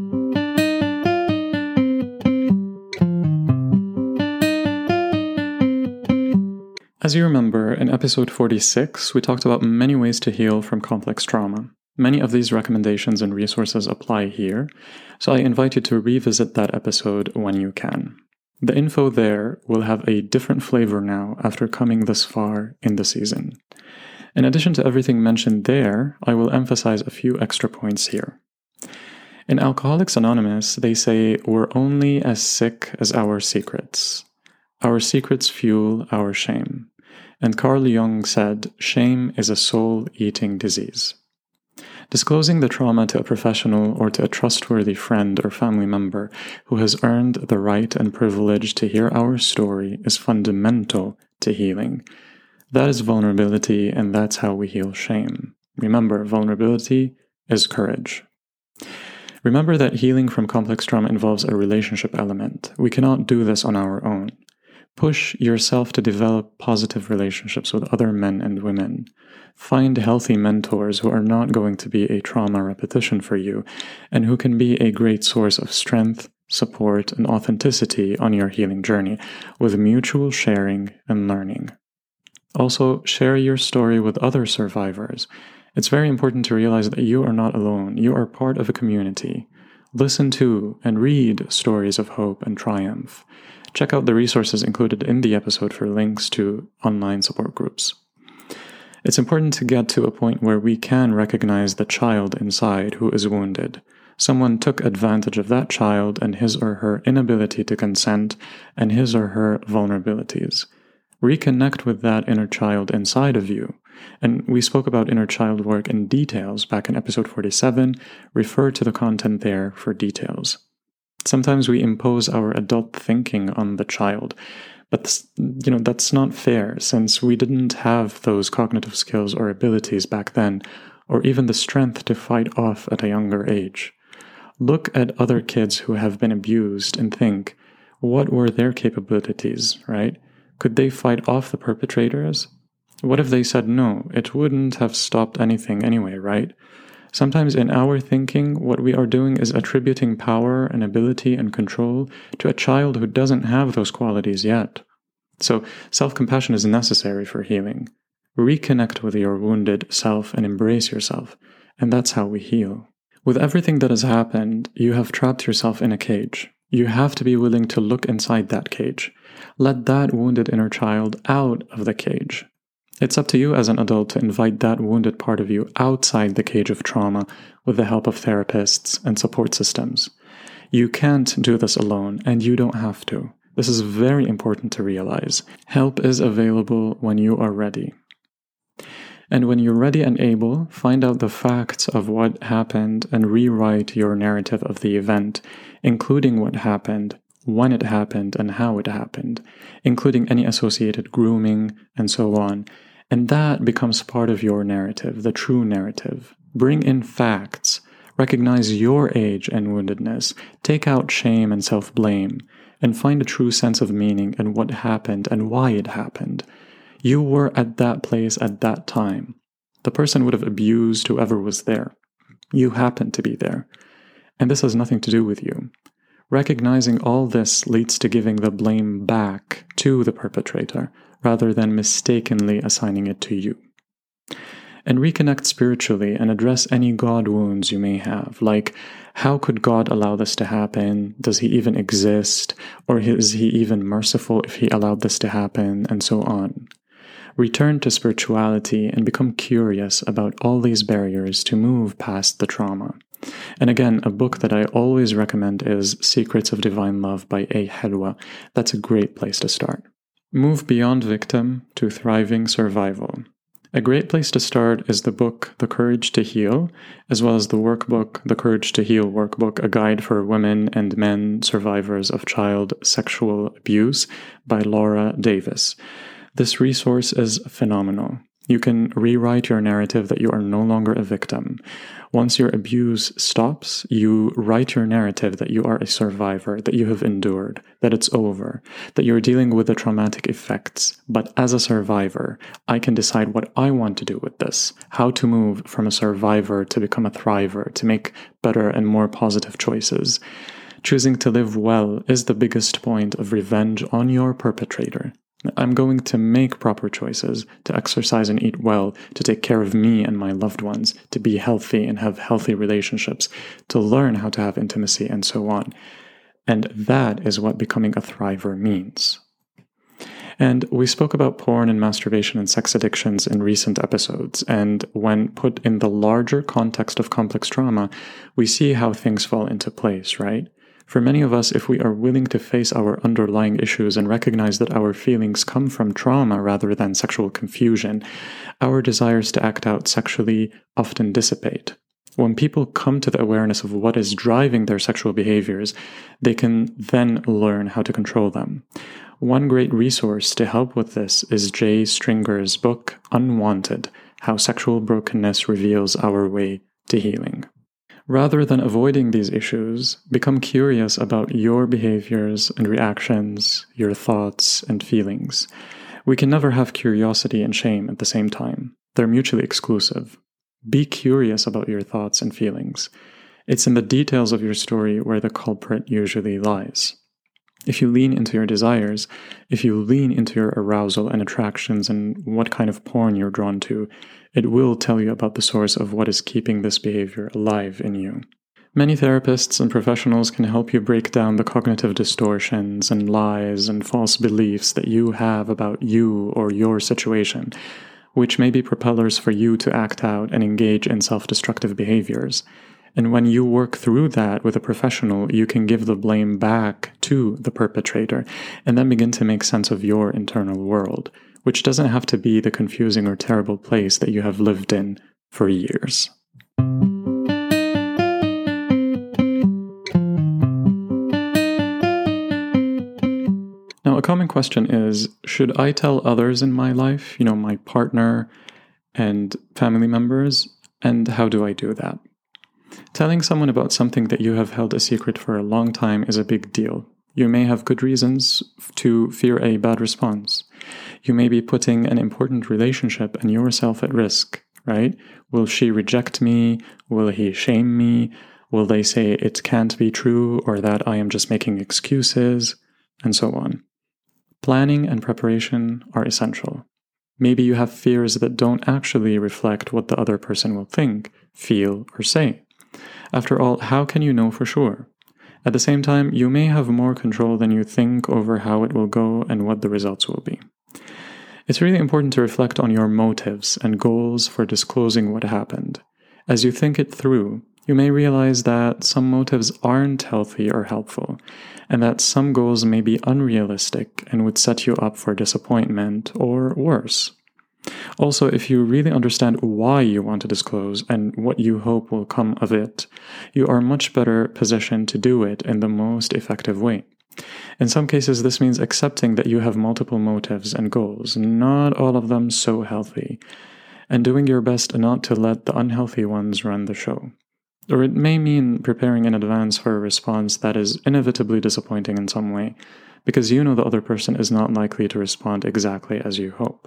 As you remember, in episode forty-six, we talked about many ways to heal from complex trauma. Many of these recommendations and resources apply here, so I invite you to revisit that episode when you can. The info there will have a different flavor now after coming this far in the season. In addition to everything mentioned there, I will emphasize a few extra points here. In Alcoholics Anonymous, they say we're only as sick as our secrets. Our secrets fuel our shame. And Carl Jung said, shame is a soul-eating disease. Disclosing the trauma to a professional or to a trustworthy friend or family member who has earned the right and privilege to hear our story is fundamental to healing. That is vulnerability, and that's how we heal shame. Remember, vulnerability is courage. Remember that healing from complex trauma involves a relationship element. We cannot do this on our own. Push yourself to develop positive relationships with other men and women. Find healthy mentors who are not going to be a trauma repetition for you, and who can be a great source of strength, support, and authenticity on your healing journey, with mutual sharing and learning. Also, share your story with other survivors. It's very important to realize that you are not alone. You are part of a community. Listen to and read stories of hope and triumph. Check out the resources included in the episode for links to online support groups. It's important to get to a point where we can recognize the child inside who is wounded. Someone took advantage of that child and his or her inability to consent and his or her vulnerabilities. Reconnect with that inner child inside of you. And we spoke about inner child work in details back in episode forty-seven. Refer to the content there for details. Sometimes we impose our adult thinking on the child, but you know that's not fair, since we didn't have those cognitive skills or abilities back then, or even the strength to fight off at a younger age. Look at other kids who have been abused and think, what were their capabilities, right? Could they fight off the perpetrators? What if they said no? It wouldn't have stopped anything anyway, right? Sometimes in our thinking, what we are doing is attributing power and ability and control to a child who doesn't have those qualities yet. So self-compassion is necessary for healing. Reconnect with your wounded self and embrace yourself, and that's how we heal. With everything that has happened, you have trapped yourself in a cage. You have to be willing to look inside that cage. Let that wounded inner child out of the cage. It's up to you as an adult to invite that wounded part of you outside the cage of trauma with the help of therapists and support systems. You can't do this alone, and you don't have to. This is very important to realize. Help is available when you are ready. And when you're ready and able, find out the facts of what happened and rewrite your narrative of the event, including what happened, when it happened, and how it happened, including any associated grooming and so on. And that becomes part of your narrative, the true narrative. Bring in facts. Recognize your age and woundedness. Take out shame and self-blame. And find a true sense of meaning in what happened and why it happened. You were at that place at that time. The person would have abused whoever was there. You happened to be there. And this has nothing to do with you. Recognizing all this leads to giving the blame back to the perpetrator, rather than mistakenly assigning it to you. And reconnect spiritually and address any God wounds you may have, like, how could God allow this to happen? Does he even exist? Or is he even merciful if he allowed this to happen? And so on. Return to spirituality and become curious about all these barriers to move past the trauma. And again, a book that I always recommend is Secrets of Divine Love by A. Helwa. That's a great place to start. Move beyond victim to thriving survival. A great place to start is the book The Courage to Heal, as well as the workbook The Courage to Heal Workbook, a guide for women and men survivors of child sexual abuse by Laura Davis. This resource is phenomenal. You can rewrite your narrative that you are no longer a victim. Once your abuse stops, you write your narrative that you are a survivor, that you have endured, that it's over, that you're dealing with the traumatic effects. But as a survivor, I can decide what I want to do with this, how to move from a survivor to become a thriver, to make better and more positive choices. Choosing to live well is the biggest point of revenge on your perpetrator. I'm going to make proper choices, to exercise and eat well, to take care of me and my loved ones, to be healthy and have healthy relationships, to learn how to have intimacy, and so on. And that is what becoming a thriver means. And we spoke about porn and masturbation and sex addictions in recent episodes, and when put in the larger context of complex trauma, we see how things fall into place, right? For many of us, if we are willing to face our underlying issues and recognize that our feelings come from trauma rather than sexual confusion, our desires to act out sexually often dissipate. When people come to the awareness of what is driving their sexual behaviors, they can then learn how to control them. One great resource to help with this is Jay Stringer's book, Unwanted: How Sexual Brokenness Reveals Our Way to Healing. Rather than avoiding these issues, become curious about your behaviors and reactions, your thoughts and feelings. We can never have curiosity and shame at the same time. They're mutually exclusive. Be curious about your thoughts and feelings. It's in the details of your story where the culprit usually lies. If you lean into your desires, if you lean into your arousal and attractions and what kind of porn you're drawn to, it will tell you about the source of what is keeping this behavior alive in you. Many therapists and professionals can help you break down the cognitive distortions and lies and false beliefs that you have about you or your situation, which may be propellers for you to act out and engage in self-destructive behaviors. And when you work through that with a professional, you can give the blame back to the perpetrator and then begin to make sense of your internal world, which doesn't have to be the confusing or terrible place that you have lived in for years. Now, a common question is, should I tell others in my life, you know, my partner and family members, and how do I do that? Telling someone about something that you have held a secret for a long time is a big deal. You may have good reasons to fear a bad response. You may be putting an important relationship and yourself at risk, right? Will she reject me? Will he shame me? Will they say it can't be true or that I am just making excuses? And so on. Planning and preparation are essential. Maybe you have fears that don't actually reflect what the other person will think, feel, or say. After all, how can you know for sure? At the same time, you may have more control than you think over how it will go and what the results will be. It's really important to reflect on your motives and goals for disclosing what happened. As you think it through, you may realize that some motives aren't healthy or helpful, and that some goals may be unrealistic and would set you up for disappointment or worse. Also, if you really understand why you want to disclose and what you hope will come of it, you are much better positioned to do it in the most effective way. In some cases, this means accepting that you have multiple motives and goals, not all of them so healthy, and doing your best not to let the unhealthy ones run the show. Or it may mean preparing in advance for a response that is inevitably disappointing in some way, because you know the other person is not likely to respond exactly as you hope.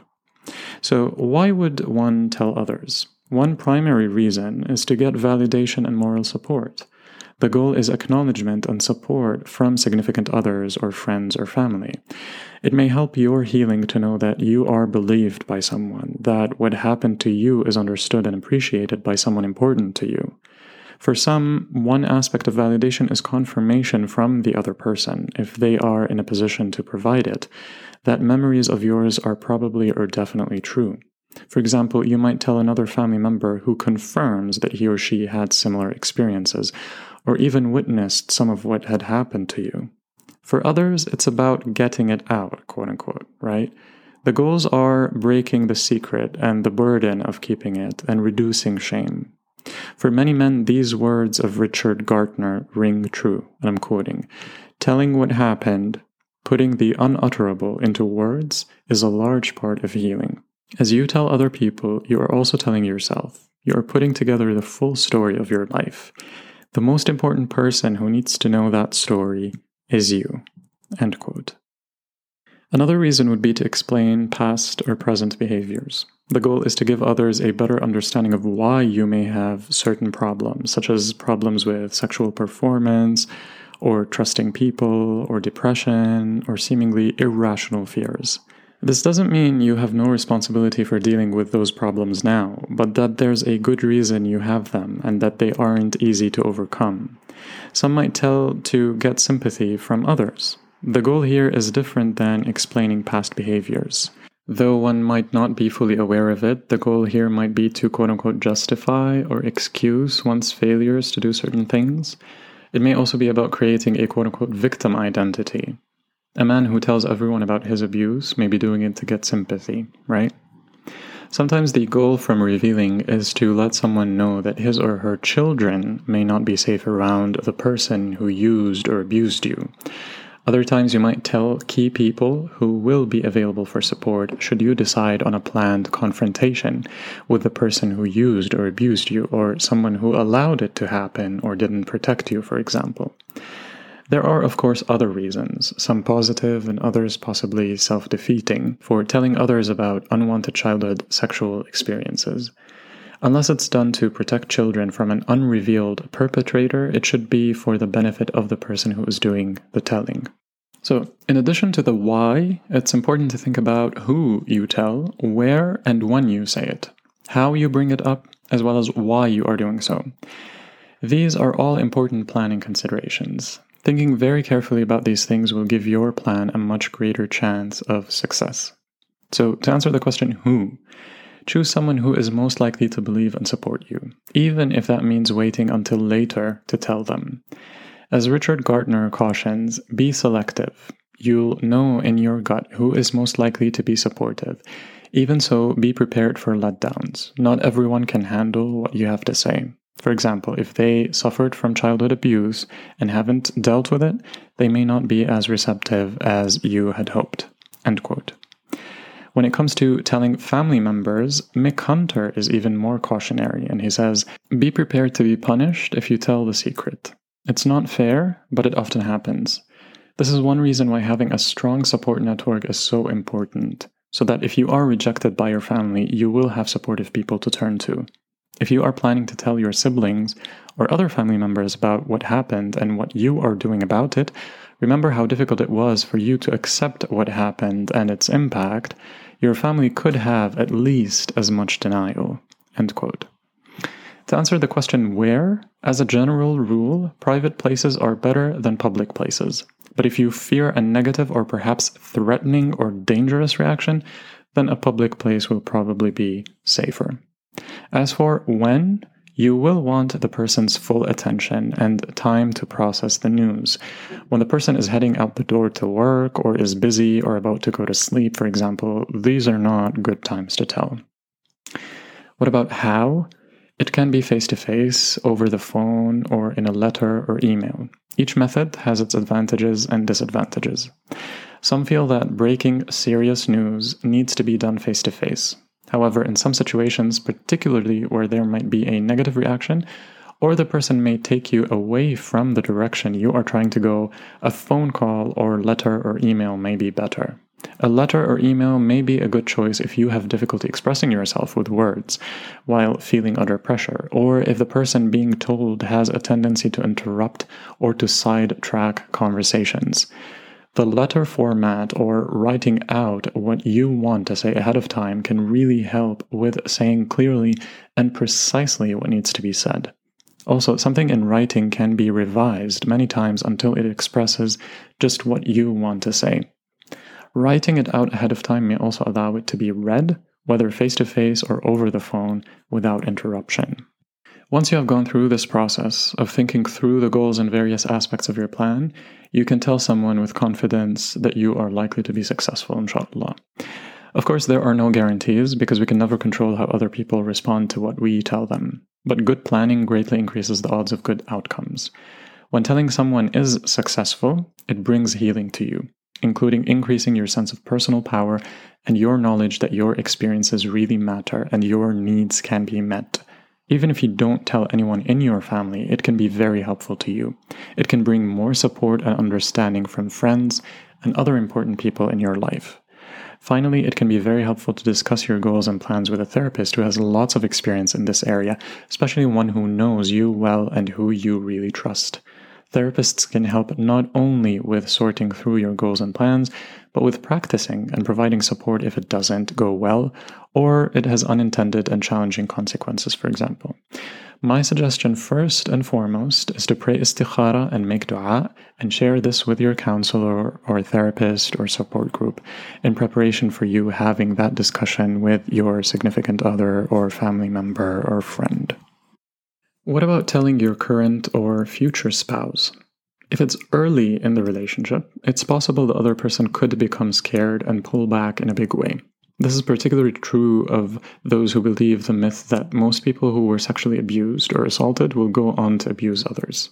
So why would one tell others? One primary reason is to get validation and moral support. The goal is acknowledgement and support from significant others or friends or family. It may help your healing to know that you are believed by someone, that what happened to you is understood and appreciated by someone important to you. For some, one aspect of validation is confirmation from the other person, if they are in a position to provide it, that memories of yours are probably or definitely true. For example, you might tell another family member who confirms that he or she had similar experiences, or even witnessed some of what had happened to you. For others, it's about getting it out, quote unquote, right? The goals are breaking the secret and the burden of keeping it and reducing shame. For many men, these words of Richard Gartner ring true, and I'm quoting, "Telling what happened, putting the unutterable into words, is a large part of healing. As you tell other people, you are also telling yourself. You are putting together the full story of your life. The most important person who needs to know that story is you." End quote. Another reason would be to explain past or present behaviors. The goal is to give others a better understanding of why you may have certain problems, such as problems with sexual performance, or trusting people, or depression, or seemingly irrational fears. This doesn't mean you have no responsibility for dealing with those problems now, but that there's a good reason you have them, and that they aren't easy to overcome. Some might tell to get sympathy from others. The goal here is different than explaining past behaviors. Though one might not be fully aware of it, the goal here might be to quote-unquote justify or excuse one's failures to do certain things. It may also be about creating a quote-unquote victim identity. A man who tells everyone about his abuse may be doing it to get sympathy, right? Sometimes the goal from revealing is to let someone know that his or her children may not be safe around the person who used or abused you. Other times you might tell key people who will be available for support should you decide on a planned confrontation with the person who used or abused you, or someone who allowed it to happen or didn't protect you, for example. There are, of course, other reasons, some positive and others possibly self-defeating, for telling others about unwanted childhood sexual experiences. Unless it's done to protect children from an unrevealed perpetrator, it should be for the benefit of the person who is doing the telling. So, in addition to the why, it's important to think about who you tell, where and when you say it, how you bring it up, as well as why you are doing so. These are all important planning considerations. Thinking very carefully about these things will give your plan a much greater chance of success. So, to answer the question who, choose someone who is most likely to believe and support you, even if that means waiting until later to tell them. As Richard Gartner cautions, be selective. You'll know in your gut who is most likely to be supportive. Even so, be prepared for letdowns. Not everyone can handle what you have to say. For example, if they suffered from childhood abuse and haven't dealt with it, they may not be as receptive as you had hoped. End quote. When it comes to telling family members, Mick Hunter is even more cautionary, and he says, be prepared to be punished if you tell the secret. It's not fair, but it often happens. This is one reason why having a strong support network is so important, so that if you are rejected by your family, you will have supportive people to turn to. If you are planning to tell your siblings or other family members about what happened and what you are doing about it, remember how difficult it was for you to accept what happened and its impact. Your family could have at least as much denial. End quote. To answer the question where, as a general rule, private places are better than public places. But if you fear a negative or perhaps threatening or dangerous reaction, then a public place will probably be safer. As for when, you will want the person's full attention and time to process the news. When the person is heading out the door to work or is busy or about to go to sleep, for example, these are not good times to tell. What about how? It can be face-to-face, over the phone, or in a letter or email. Each method has its advantages and disadvantages. Some feel that breaking serious news needs to be done face-to-face. However, in some situations, particularly where there might be a negative reaction, or the person may take you away from the direction you are trying to go, a phone call or letter or email may be better. A letter or email may be a good choice if you have difficulty expressing yourself with words while feeling under pressure, or if the person being told has a tendency to interrupt or to sidetrack conversations. The letter format or writing out what you want to say ahead of time can really help with saying clearly and precisely what needs to be said. Also, something in writing can be revised many times until it expresses just what you want to say. Writing it out ahead of time may also allow it to be read, whether face-to-face or over the phone, without interruption. Once you have gone through this process of thinking through the goals and various aspects of your plan, you can tell someone with confidence that you are likely to be successful, inshallah. Of course, there are no guarantees because we can never control how other people respond to what we tell them. But good planning greatly increases the odds of good outcomes. When telling someone is successful, it brings healing to you, including increasing your sense of personal power and your knowledge that your experiences really matter and your needs can be met. Even if you don't tell anyone in your family, it can be very helpful to you. It can bring more support and understanding from friends and other important people in your life. Finally, it can be very helpful to discuss your goals and plans with a therapist who has lots of experience in this area, especially one who knows you well and who you really trust. Therapists can help not only with sorting through your goals and plans, but with practicing and providing support if it doesn't go well, or it has unintended and challenging consequences, for example. My suggestion first and foremost is to pray istikhara and make dua, and share this with your counselor or therapist or support group in preparation for you having that discussion with your significant other or family member or friend. What about telling your current or future spouse? If it's early in the relationship, it's possible the other person could become scared and pull back in a big way. This is particularly true of those who believe the myth that most people who were sexually abused or assaulted will go on to abuse others.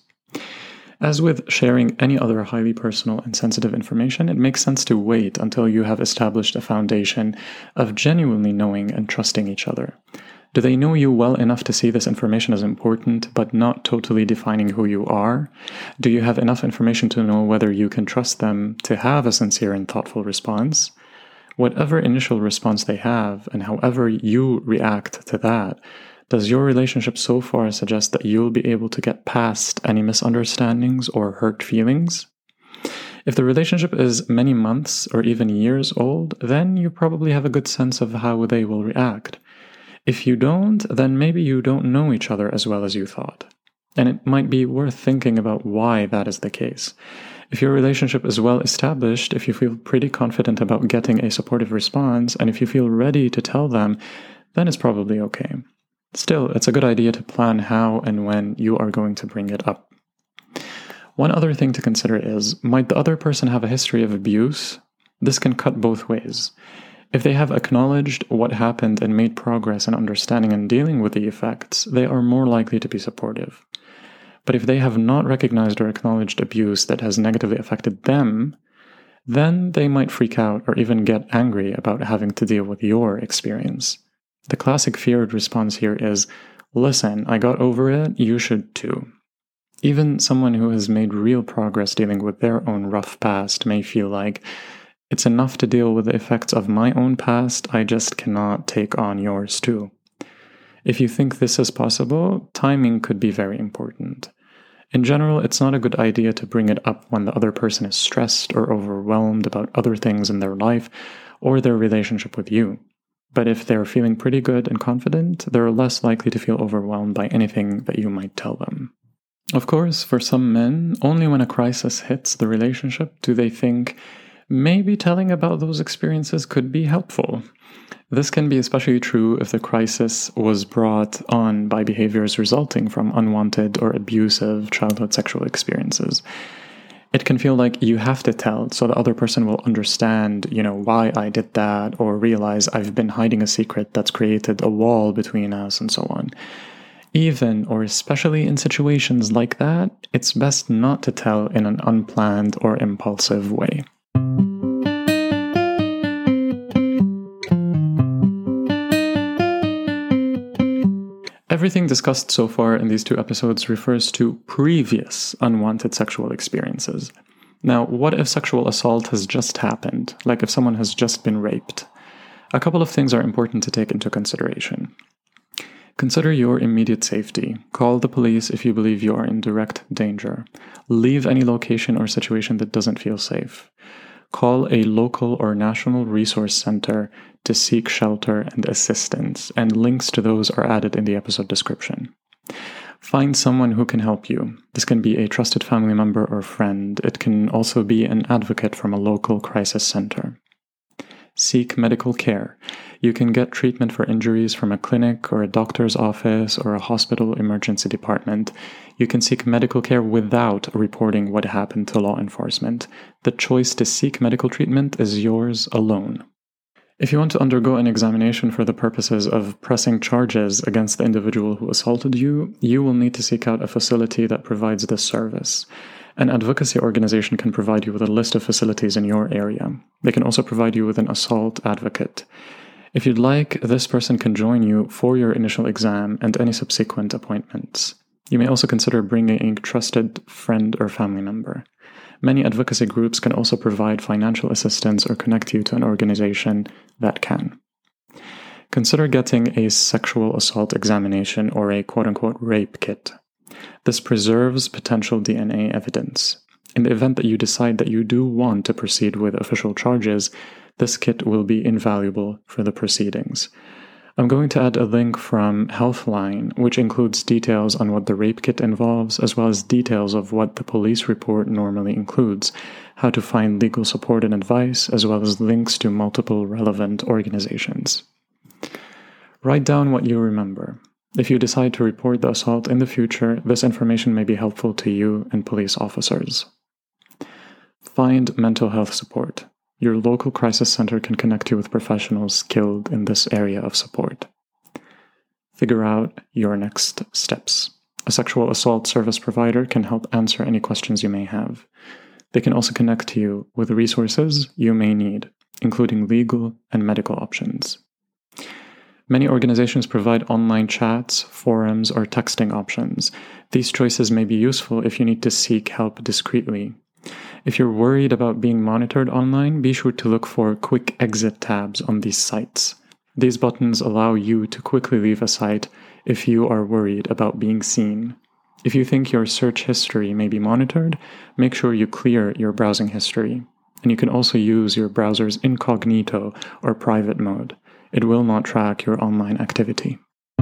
As with sharing any other highly personal and sensitive information, it makes sense to wait until you have established a foundation of genuinely knowing and trusting each other. Do they know you well enough to see this information as important, but not totally defining who you are? Do you have enough information to know whether you can trust them to have a sincere and thoughtful response? Whatever initial response they have, and however you react to that, does your relationship so far suggest that you'll be able to get past any misunderstandings or hurt feelings? If the relationship is many months or even years old, then you probably have a good sense of how they will react. If you don't, then maybe you don't know each other as well as you thought. And it might be worth thinking about why that is the case. If your relationship is well established, if you feel pretty confident about getting a supportive response, and if you feel ready to tell them, then it's probably okay. Still, it's a good idea to plan how and when you are going to bring it up. One other thing to consider is, might the other person have a history of abuse? This can cut both ways. If they have acknowledged what happened and made progress in understanding and dealing with the effects, they are more likely to be supportive. But if they have not recognized or acknowledged abuse that has negatively affected them, then they might freak out or even get angry about having to deal with your experience. The classic feared response here is, listen, I got over it, you should too. Even someone who has made real progress dealing with their own rough past may feel like, it's enough to deal with the effects of my own past, I just cannot take on yours too. If you think this is possible, timing could be very important. In general, it's not a good idea to bring it up when the other person is stressed or overwhelmed about other things in their life or their relationship with you. But if they're feeling pretty good and confident, they're less likely to feel overwhelmed by anything that you might tell them. Of course, for some men, only when a crisis hits the relationship do they think maybe telling about those experiences could be helpful. This can be especially true if the crisis was brought on by behaviors resulting from unwanted or abusive childhood sexual experiences. It can feel like you have to tell so the other person will understand, you know, why I did that, or realize I've been hiding a secret that's created a wall between us and so on. Even or especially in situations like that, it's best not to tell in an unplanned or impulsive way. Everything discussed so far in these two episodes refers to previous unwanted sexual experiences. Now, what if sexual assault has just happened, like if someone has just been raped? A couple of things are important to take into consideration. Consider your immediate safety. Call the police if you believe you are in direct danger. Leave any location or situation that doesn't feel safe. Call a local or national resource center to seek shelter and assistance, and links to those are added in the episode description. Find someone who can help you. This can be a trusted family member or friend. It can also be an advocate from a local crisis center. Seek medical care. You can get treatment for injuries from a clinic or a doctor's office or a hospital emergency department. You can seek medical care without reporting what happened to law enforcement. The choice to seek medical treatment is yours alone. If you want to undergo an examination for the purposes of pressing charges against the individual who assaulted you, you will need to seek out a facility that provides this service. An advocacy organization can provide you with a list of facilities in your area. They can also provide you with an assault advocate. If you'd like, this person can join you for your initial exam and any subsequent appointments. You may also consider bringing a trusted friend or family member. Many advocacy groups can also provide financial assistance or connect you to an organization that can. Consider getting a sexual assault examination or a quote-unquote rape kit. This preserves potential D N A evidence. In the event that you decide that you do want to proceed with official charges, this kit will be invaluable for the proceedings. I'm going to add a link from Healthline, which includes details on what the rape kit involves, as well as details of what the police report normally includes, how to find legal support and advice, as well as links to multiple relevant organizations. Write down what you remember. If you decide to report the assault in the future, this information may be helpful to you and police officers. Find mental health support. your local crisis center can connect you with professionals skilled in this area of support. Figure out your next steps. A sexual assault service provider can help answer any questions you may have. They can also connect you with resources you may need, including legal and medical options. Many organizations provide online chats, forums, or texting options. These choices may be useful if you need to seek help discreetly. If you're worried about being monitored online, be sure to look for quick exit tabs on these sites. These buttons allow you to quickly leave a site if you are worried about being seen. If you think your search history may be monitored, make sure you clear your browsing history. And you can also use your browser's incognito or private mode. It will not track your online activity.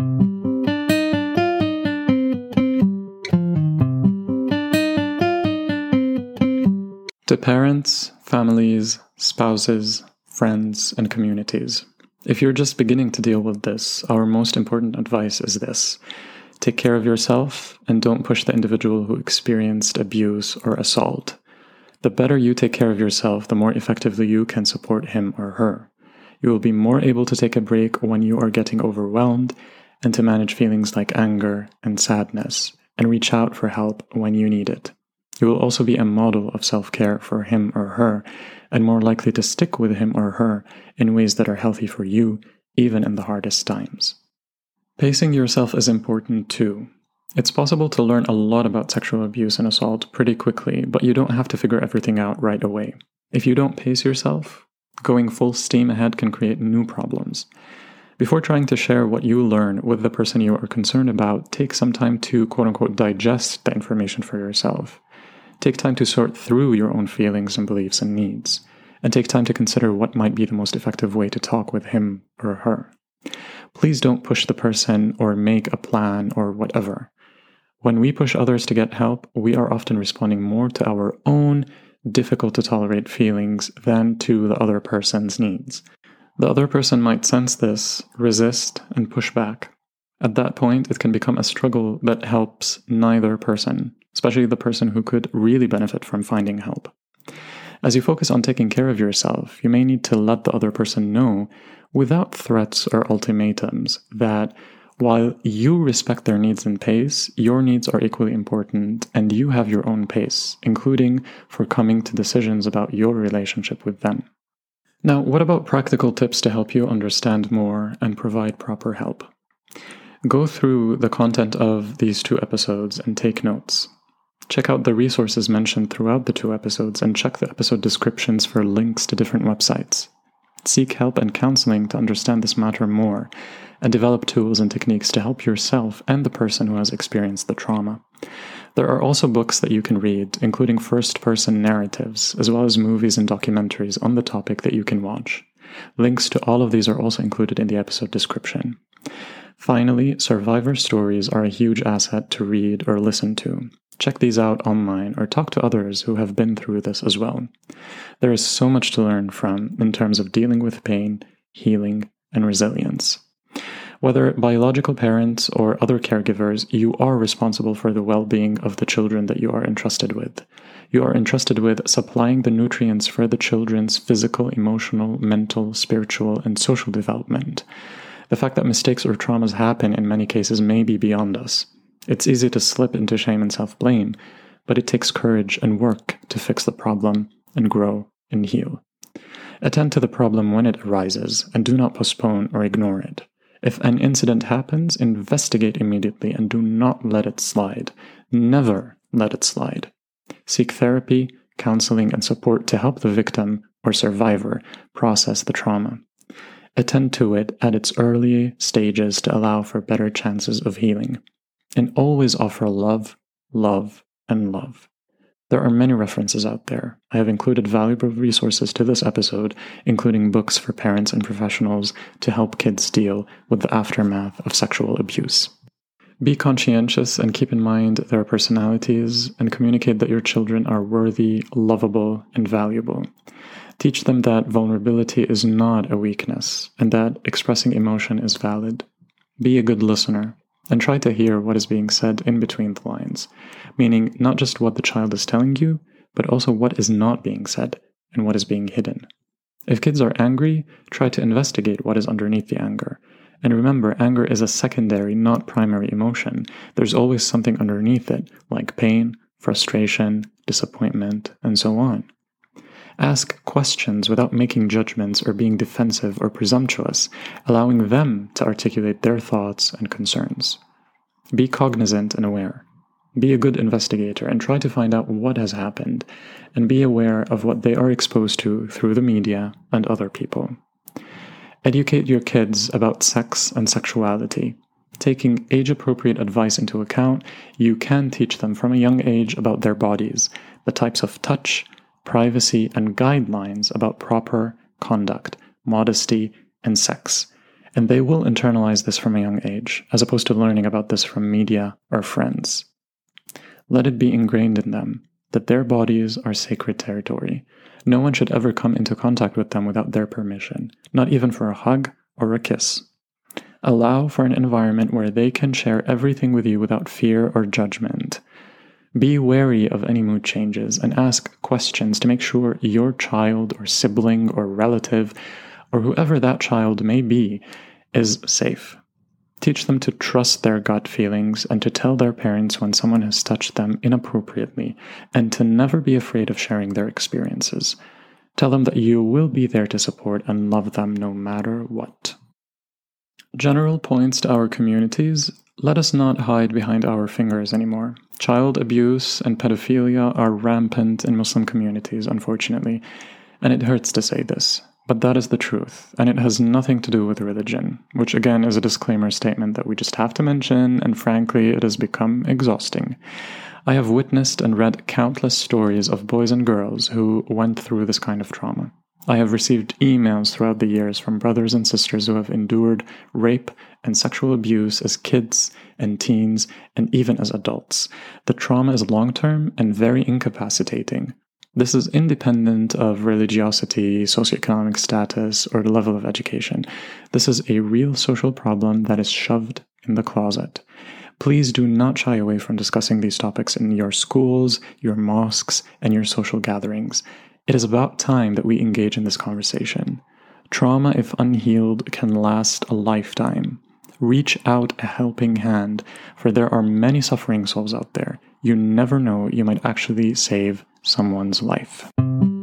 To parents, families, spouses, friends, and communities. If you're just beginning to deal with this, our most important advice is this. Take care of yourself and don't push the individual who experienced abuse or assault. The better you take care of yourself, the more effectively you can support him or her. You will be more able to take a break when you are getting overwhelmed and to manage feelings like anger and sadness and reach out for help when you need it. You will also be a model of self-care for him or her and more likely to stick with him or her in ways that are healthy for you, even in the hardest times. Pacing yourself is important too. It's possible to learn a lot about sexual abuse and assault pretty quickly, but you don't have to figure everything out right away. If you don't pace yourself, going full steam ahead can create new problems. Before trying to share what you learn with the person you are concerned about, take some time to quote-unquote digest the information for yourself. Take time to sort through your own feelings and beliefs and needs, and take time to consider what might be the most effective way to talk with him or her. Please don't push the person or make a plan or whatever. When we push others to get help, we are often responding more to our own difficult to tolerate feelings than to the other person's needs. The other person might sense this, resist, and push back. At that point, it can become a struggle that helps neither person, especially the person who could really benefit from finding help. As you focus on taking care of yourself, you may need to let the other person know, without threats or ultimatums, that while you respect their needs and pace, your needs are equally important and you have your own pace, including for coming to decisions about your relationship with them. Now, what about practical tips to help you understand more and provide proper help? Go through the content of these two episodes and take notes. Check out the resources mentioned throughout the two episodes and check the episode descriptions for links to different websites. Seek help and counseling to understand this matter more and develop tools and techniques to help yourself and the person who has experienced the trauma. There are also books that you can read, including first-person narratives, as well as movies and documentaries on the topic that you can watch. Links to all of these are also included in the episode description. Finally, survivor stories are a huge asset to read or listen to. Check these out online or talk to others who have been through this as well. There is so much to learn from in terms of dealing with pain, healing, and resilience. Whether biological parents or other caregivers, you are responsible for the well-being of the children that you are entrusted with. You are entrusted with supplying the nutrients for the children's physical, emotional, mental, spiritual, and social development. The fact that mistakes or traumas happen in many cases may be beyond us. It's easy to slip into shame and self-blame, but it takes courage and work to fix the problem and grow and heal. Attend to the problem when it arises and do not postpone or ignore it. If an incident happens, investigate immediately and do not let it slide. Never let it slide. Seek therapy, counseling, and support to help the victim or survivor process the trauma. Attend to it at its early stages to allow for better chances of healing. And always offer love, love, and love. There are many references out there. I have included valuable resources to this episode, including books for parents and professionals to help kids deal with the aftermath of sexual abuse. Be conscientious and keep in mind their personalities and communicate that your children are worthy, lovable, and valuable. Teach them that vulnerability is not a weakness and that expressing emotion is valid. Be a good listener. And try to hear what is being said in between the lines, meaning not just what the child is telling you, but also what is not being said and what is being hidden. If kids are angry, try to investigate what is underneath the anger. And remember, anger is a secondary, not primary emotion. There's always something underneath it, like pain, frustration, disappointment, and so on. Ask questions without making judgments or being defensive or presumptuous, allowing them to articulate their thoughts and concerns. Be cognizant and aware. Be a good investigator and try to find out what has happened, and be aware of what they are exposed to through the media and other people. Educate your kids about sex and sexuality. Taking age-appropriate advice into account, you can teach them from a young age about their bodies, the types of touch, privacy, and guidelines about proper conduct, modesty, and sex. And they will internalize this from a young age, as opposed to learning about this from media or friends. Let it be ingrained in them that their bodies are sacred territory. No one should ever come into contact with them without their permission, not even for a hug or a kiss. Allow for an environment where they can share everything with you without fear or judgment. Be wary of any mood changes and ask questions to make sure your child or sibling or relative, or whoever that child may be, is safe. Teach them to trust their gut feelings and to tell their parents when someone has touched them inappropriately, and to never be afraid of sharing their experiences. Tell them that you will be there to support and love them no matter what. General points to our communities: let us not hide behind our fingers anymore. Child abuse and pedophilia are rampant in Muslim communities, unfortunately, and it hurts to say this. But that is the truth, and it has nothing to do with religion, which again is a disclaimer statement that we just have to mention, and frankly, it has become exhausting. I have witnessed and read countless stories of boys and girls who went through this kind of trauma. I have received emails throughout the years from brothers and sisters who have endured rape and sexual abuse as kids and teens, and even as adults. The trauma is long-term and very incapacitating. This is independent of religiosity, socioeconomic status, or the level of education. This is a real social problem that is shoved in the closet. Please do not shy away from discussing these topics in your schools, your mosques, and your social gatherings. It is about time that we engage in this conversation. Trauma, if unhealed, can last a lifetime. Reach out a helping hand, for there are many suffering souls out there. You never know, you might actually save someone's life.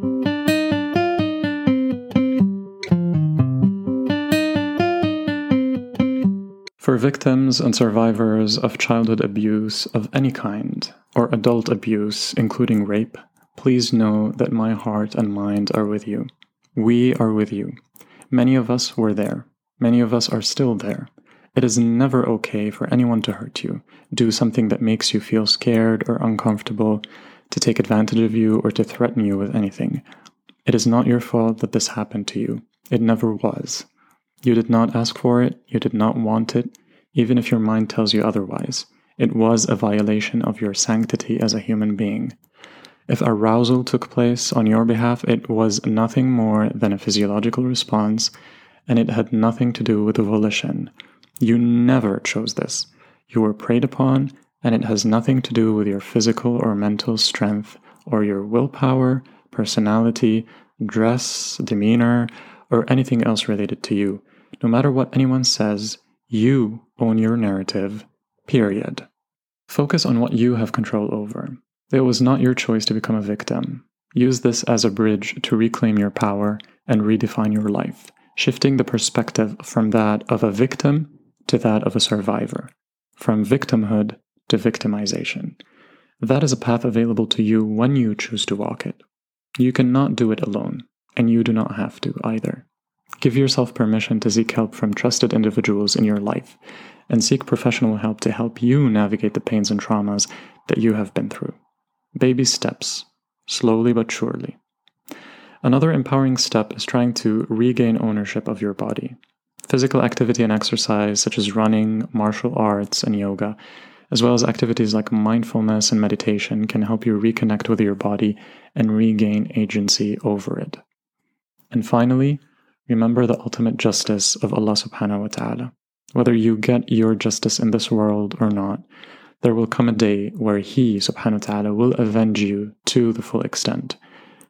For victims and survivors of childhood abuse of any kind, or adult abuse, including rape, please know that my heart and mind are with you. We are with you. Many of us were there. Many of us are still there. It is never okay for anyone to hurt you, do something that makes you feel scared or uncomfortable, to take advantage of you, or to threaten you with anything. It is not your fault that this happened to you. It never was. You did not ask for it. You did not want it, even if your mind tells you otherwise. It was a violation of your sanctity as a human being. If arousal took place on your behalf, it was nothing more than a physiological response, and it had nothing to do with volition. You never chose this. You were preyed upon, and it has nothing to do with your physical or mental strength, or your willpower, personality, dress, demeanor, or anything else related to you. No matter what anyone says, you own your narrative, period. Focus on what you have control over. It was not your choice to become a victim. Use this as a bridge to reclaim your power and redefine your life, shifting the perspective from that of a victim to that of a survivor, from victimhood to victimization. That is a path available to you when you choose to walk it. You cannot do it alone, and you do not have to either. Give yourself permission to seek help from trusted individuals in your life, and seek professional help to help you navigate the pains and traumas that you have been through. Baby steps, slowly but surely. Another empowering step is trying to regain ownership of your body. Physical activity and exercise such as running, martial arts, and yoga, as well as activities like mindfulness and meditation, can help you reconnect with your body and regain agency over it. And finally, remember the ultimate justice of Allah subhanahu wa ta'ala. Whether you get your justice in this world or not, there will come a day where He subhanahu wa ta'ala will avenge you to the full extent.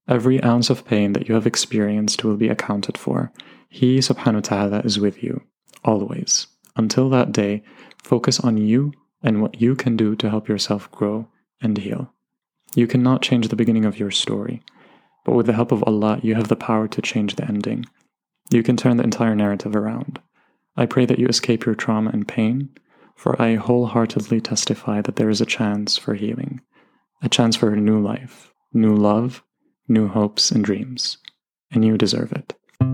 Every ounce of pain that you have experienced will be accounted for. He, subhanahu wa ta'ala, is with you, always. Until that day, focus on you and what you can do to help yourself grow and heal. You cannot change the beginning of your story, but with the help of Allah, you have the power to change the ending. You can turn the entire narrative around. I pray that you escape your trauma and pain, for I wholeheartedly testify that there is a chance for healing, a chance for a new life, new love, new hopes and dreams, and you deserve it.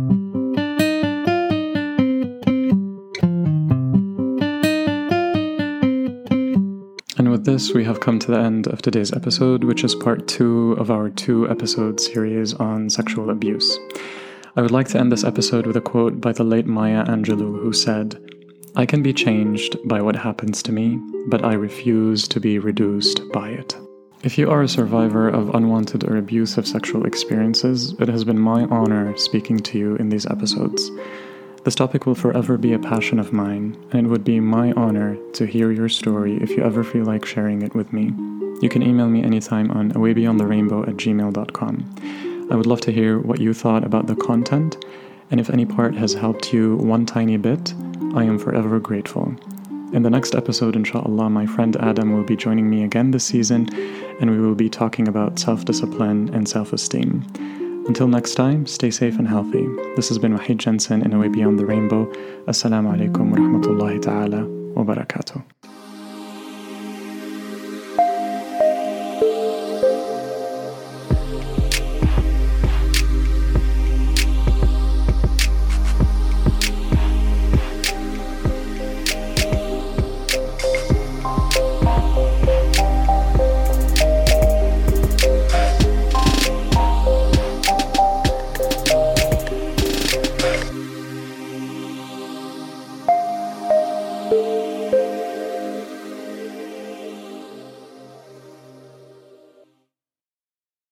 And with this, we have come to the end of today's episode, which is part two of our two-episode series on sexual abuse. I would like to end this episode with a quote by the late Maya Angelou, who said, "I can be changed by what happens to me, but I refuse to be reduced by it." If you are a survivor of unwanted or abusive sexual experiences, it has been my honor speaking to you in these episodes. This topic will forever be a passion of mine, and it would be my honor to hear your story if you ever feel like sharing it with me. You can email me anytime on awaybeyondtherainbow at gmail dot com. I would love to hear what you thought about the content, and if any part has helped you one tiny bit, I am forever grateful. In the next episode, inshallah, my friend Adam will be joining me again this season, and we will be talking about self-discipline and self-esteem. Until next time, stay safe and healthy. This has been Wahid Jensen in A Way Beyond the Rainbow. Assalamu alaikum wa rahmatullahi ta'ala wa barakatuh. Thank you.